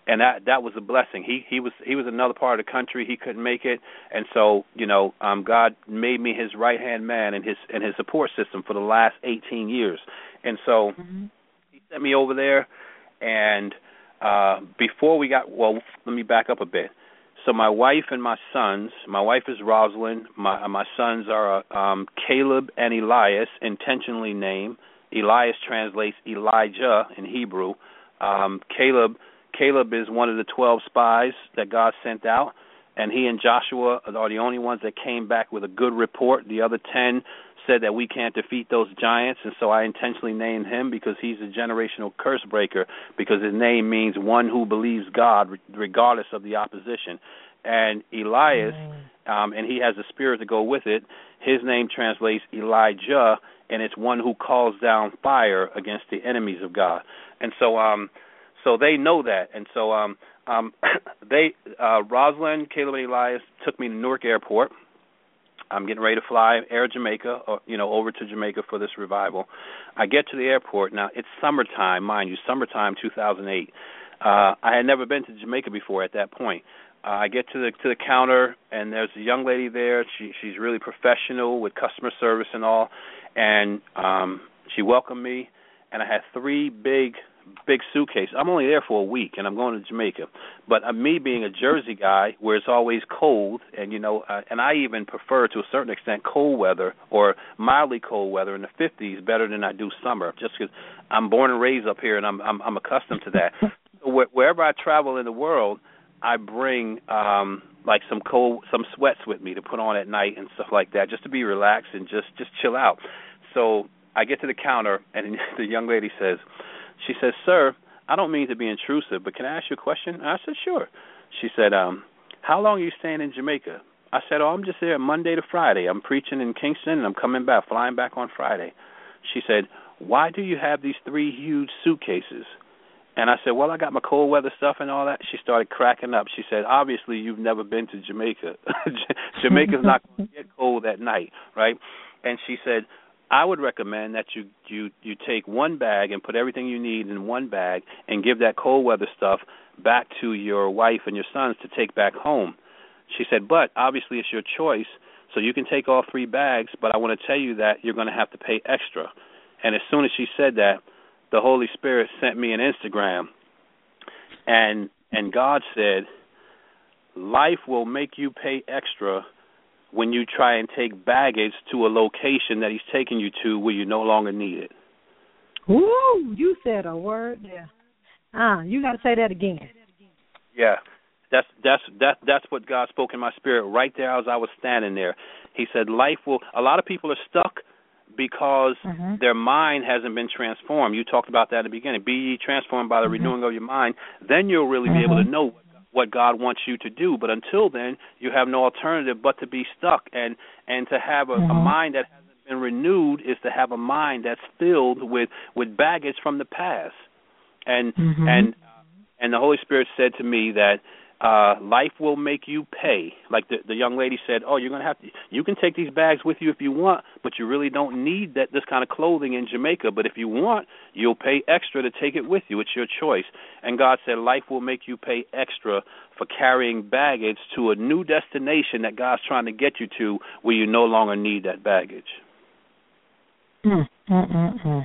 and that that was a blessing. He he was he was another part of the country. He couldn't make it, and so you know, um, God made me His right hand man and his and his support system for the last eighteen years, and so mm-hmm. He sent me over there, and uh, before we got well, let me back up a bit. So my wife and my sons, my wife is Rosalind. My my sons are um, Caleb and Elias, intentionally named. Elias translates Elijah in Hebrew. Um, Caleb Caleb is one of the twelve spies that God sent out, and he and Joshua are the only ones that came back with a good report. The other ten said that we can't defeat those giants, and so I intentionally named him because he's a generational curse breaker, because his name means one who believes God regardless of the opposition. And Elias, um, and he has a spirit to go with it, his name translates Elijah, and it's one who calls down fire against the enemies of God. And so um, so they know that. And so um, um, they, uh, Rosalind, Caleb, and Elias took me to Newark Airport. I'm getting ready to fly Air Jamaica, or, you know, over to Jamaica for this revival. I get to the airport. Now, it's summertime, mind you, summertime two thousand eight. Uh, I had never been to Jamaica before at that point. Uh, I get to the to the counter, and there's a young lady there. She She's really professional with customer service and all, and um, she welcomed me, and I had three big big suitcase. I'm only there for a week, and I'm going to Jamaica. But uh, me being a Jersey guy, where it's always cold, and you know, uh, and I even prefer to a certain extent cold weather or mildly cold weather in the fifties better than I do summer, just because I'm born and raised up here, and I'm I'm, I'm accustomed to that. So wh- wherever I travel in the world, I bring um, like some cold, some sweats with me to put on at night and stuff like that, just to be relaxed and just just chill out. So I get to the counter, and the young lady says. She says, "Sir, I don't mean to be intrusive, but can I ask you a question?" And I said, "Sure." She said, um, "How long are you staying in Jamaica?" I said, "Oh, I'm just there Monday to Friday. I'm preaching in Kingston, and I'm coming back, flying back on Friday." She said, "Why do you have these three huge suitcases?" And I said, "Well, I got my cold weather stuff and all that." She started cracking up. She said, "Obviously, you've never been to Jamaica. Jamaica's not going to get cold at night, right?" And she said, I would recommend that you, you you take one bag and put everything you need in one bag and give that cold weather stuff back to your wife and your sons to take back home. She said, but obviously it's your choice, so you can take all three bags, but I want to tell you that you're going to have to pay extra. And as soon as she said that, the Holy Spirit sent me an Instagram, and and God said, life will make you pay extra when you try and take baggage to a location that He's taking you to where you no longer need it. Woo! You said a word there. Ah, uh, you got to say that again. Yeah, that's that's that that's what God spoke in my spirit right there as I was standing there. He said, "Life will." A lot of people are stuck because mm-hmm. their mind hasn't been transformed. You talked about that at the beginning. Be ye transformed by the mm-hmm. renewing of your mind. Then you'll really mm-hmm. be able to know what God wants you to do. But until then, you have no alternative but to be stuck. And, and to have a, mm-hmm. a mind that hasn't been renewed is to have a mind that's filled with, with baggage from the past. And mm-hmm. and and the Holy Spirit said to me that uh, life will make you pay. Like the, the young lady said, oh, you're going to have to, you can take these bags with you if you want, but you really don't need that this kind of clothing in Jamaica. But if you want, you'll pay extra to take it with you. It's your choice. And God said life will make you pay extra for carrying baggage to a new destination that God's trying to get you to where you no longer need that baggage. Mm, mm, mm, mm.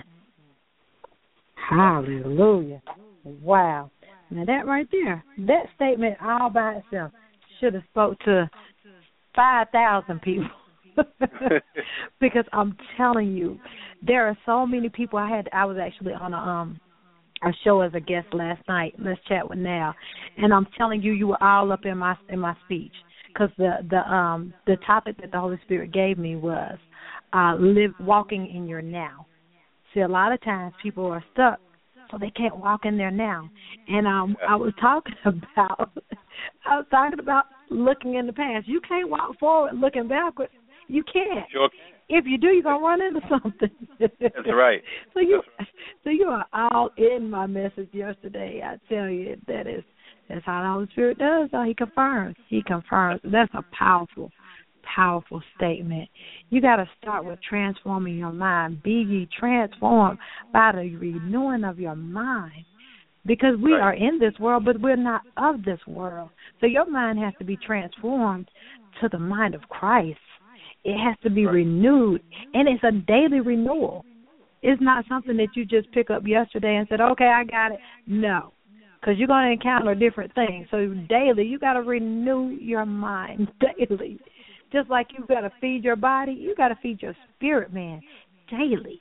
Hallelujah. Wow. Now that right there, that statement all by itself should have spoke to five thousand people. Because I'm telling you, there are so many people. I had I was actually on a um a show as a guest last night. Let's Chat with Now, and I'm telling you, you were all up in my in my speech, because the the um the topic that the Holy Spirit gave me was uh, live walking in your now. See, a lot of times people are stuck, so they can't walk in there now. And um, I was talking about, I was talking about looking in the past. You can't walk forward looking backward. You can't. Sure. If you do, you're gonna run into something. That's right. So you, That's right. so you are all in my message yesterday. I tell you, that is that's how the Holy Spirit does. Though He confirms. He confirms. That's a powerful, powerful statement. You got to start with transforming your mind. Be ye transformed by the renewing of your mind. because we right. are in this world, but we're not of this world. So your mind has to be transformed to the mind of Christ. It has to be right. renewed, and it's a daily renewal. It's not something that you just pick up yesterday and said, okay, I got it. No, because you're going to encounter different things. So daily, you got to renew your mind daily. Just like you've got to feed your body, you got to feed your spirit, man, daily.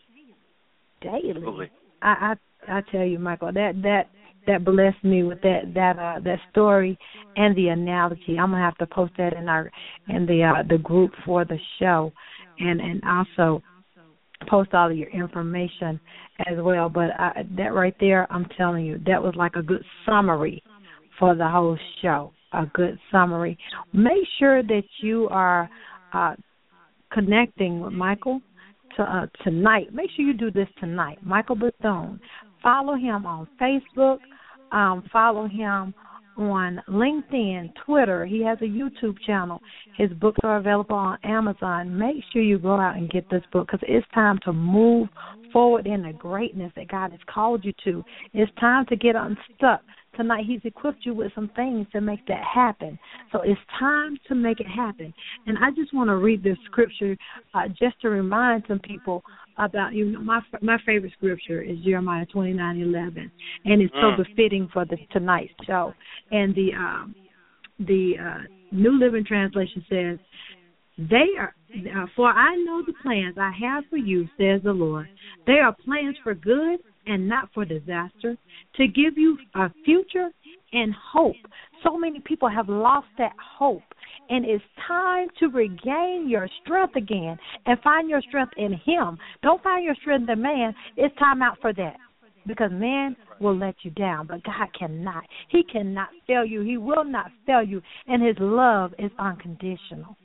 Daily. Absolutely. I, I I tell you, Michael, that that that blessed me with that that uh, that story and the analogy. I'm gonna have to post that in our in the uh, the group for the show, and and also post all of your information as well. But I, that right there, I'm telling you, that was like a good summary for the whole show. A good summary. Make sure that you are uh, connecting with Michael to, uh, tonight. Make sure you do this tonight. Michael Bethune. Follow him on Facebook. Um, follow him on LinkedIn, Twitter. He has a YouTube channel. His books are available on Amazon. Make sure you go out and get this book, because it's time to move forward in the greatness that God has called you to. It's time to get unstuck. Tonight he's equipped you with some things to make that happen. So it's time to make it happen. And I just want to read this scripture uh, just to remind some people about, you know, my my favorite scripture is Jeremiah twenty-nine eleven, and it's so befitting for the tonight's show. And the um, the uh, New Living Translation says, "They are uh, for I know the plans I have for you, says the Lord. They are plans for good and not for disaster, to give you a future and hope." So many people have lost that hope, and it's time to regain your strength again and find your strength in Him. Don't find your strength in man. It's time out for that, because man will let you down, but God cannot. He cannot fail you. He will not fail you, and His love is unconditional.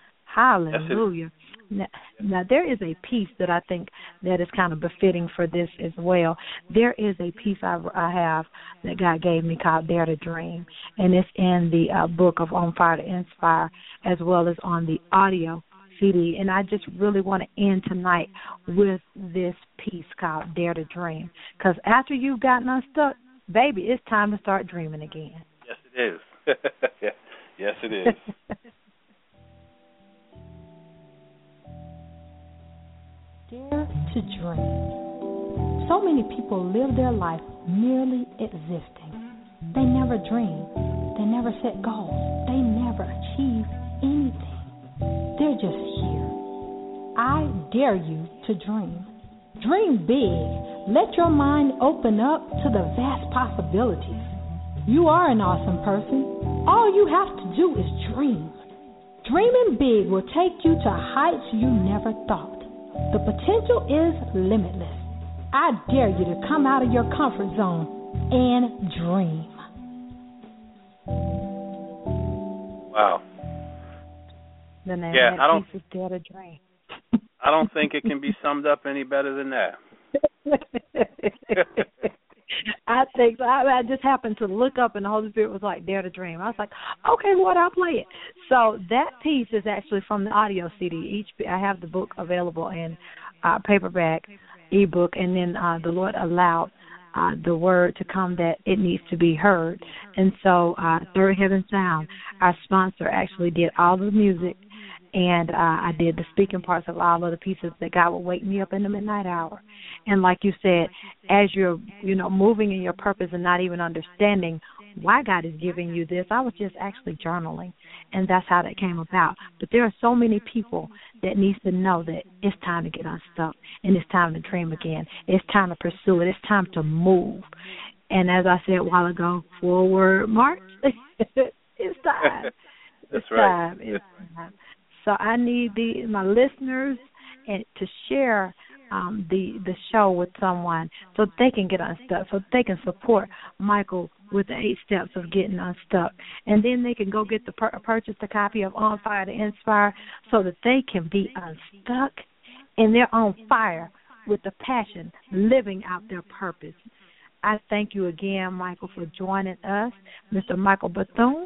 Hallelujah. Now, now, there is a piece that I think that is kind of befitting for this as well. There is a piece I, I have that God gave me called Dare to Dream, and it's in the uh, book of On Fire to Inspire, as well as on the audio C D. And I just really want to end tonight with this piece called Dare to Dream, because after you've gotten unstuck, baby, it's time to start dreaming again. Yes, it is. Yes, it is. Dare to dream. So many people live their life merely existing. They never dream. They never set goals. They never achieve anything. They're just here. I dare you to dream. Dream big. Let your mind open up to the vast possibilities. You are an awesome person. All you have to do is dream. Dreaming big will take you to heights you never thought. The potential is limitless. I dare you to come out of your comfort zone and dream. Wow. The name yeah, of I don't. piece is Dare to Dream. I don't think it can be summed up any better than that. I think so. I, I just happened to look up, and the Holy Spirit was like, Dare to Dream. I was like, okay, Lord, I'll play it. So that piece is actually from the audio C D. Each I have the book available in uh, paperback, ebook, and then uh, the Lord allowed uh, the word to come that it needs to be heard. And so uh, Third Heaven Sound, our sponsor, actually did all the music, and uh, I did the speaking parts of all of the pieces that God would wake me up in the midnight hour. And like you said, as you're, you know, moving in your purpose and not even understanding why God is giving you this, I was just actually journaling, and that's how that came about. But there are so many people that needs to know that it's time to get unstuck, and it's time to dream again. It's time to pursue it. It's time to move. And as I said a while ago, forward march. It's time. That's it's right. Time. It's time. So I need the my listeners and to share um, the the show with someone so they can get unstuck, so they can support Michael with the eight steps of getting unstuck, and then they can go get the pur- purchase the copy of On Fire to Inspire, so that they can be unstuck and they're on fire with the passion, living out their purpose. I thank you again, Michael, for joining us, Mister Michael Bethune.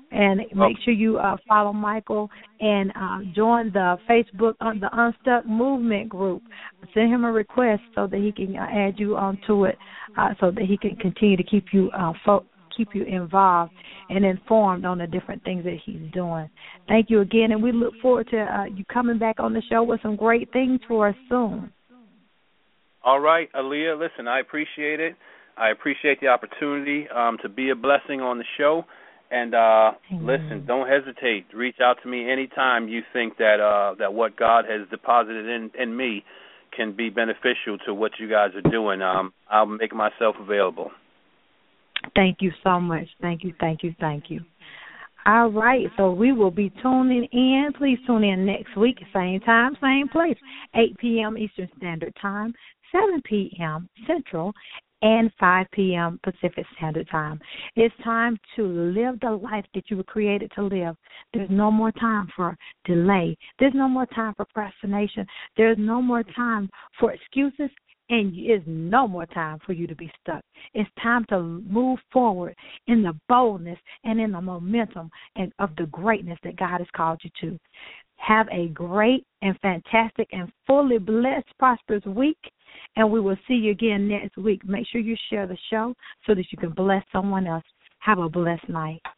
And make sure you uh, follow Michael and uh, join the Facebook on the Unstuck Movement group. Send him a request so that he can uh, add you onto it, uh, so that he can continue to keep you uh, fo- keep you involved and informed on the different things that he's doing. Thank you again, and we look forward to uh, you coming back on the show with some great things for us soon. All right, Aaliyah, listen, I appreciate it. I appreciate the opportunity um, to be a blessing on the show. And uh, listen, don't hesitate. Reach out to me anytime you think that uh, that what God has deposited in, in me can be beneficial to what you guys are doing. Um, I'll make myself available. Thank you so much. Thank you, thank you, thank you. All right, so we will be tuning in. Please tune in next week, same time, same place, eight p.m. Eastern Standard Time, seven p.m. Central, and five p.m. Pacific Standard Time. It's time to live the life that you were created to live. There's no more time for delay. There's no more time for procrastination. There's no more time for excuses, and there's no more time for you to be stuck. It's time to move forward in the boldness and in the momentum and of the greatness that God has called you to. Have a great and fantastic and fully blessed, prosperous week, and we will see you again next week. Make sure you share the show so that you can bless someone else. Have a blessed night.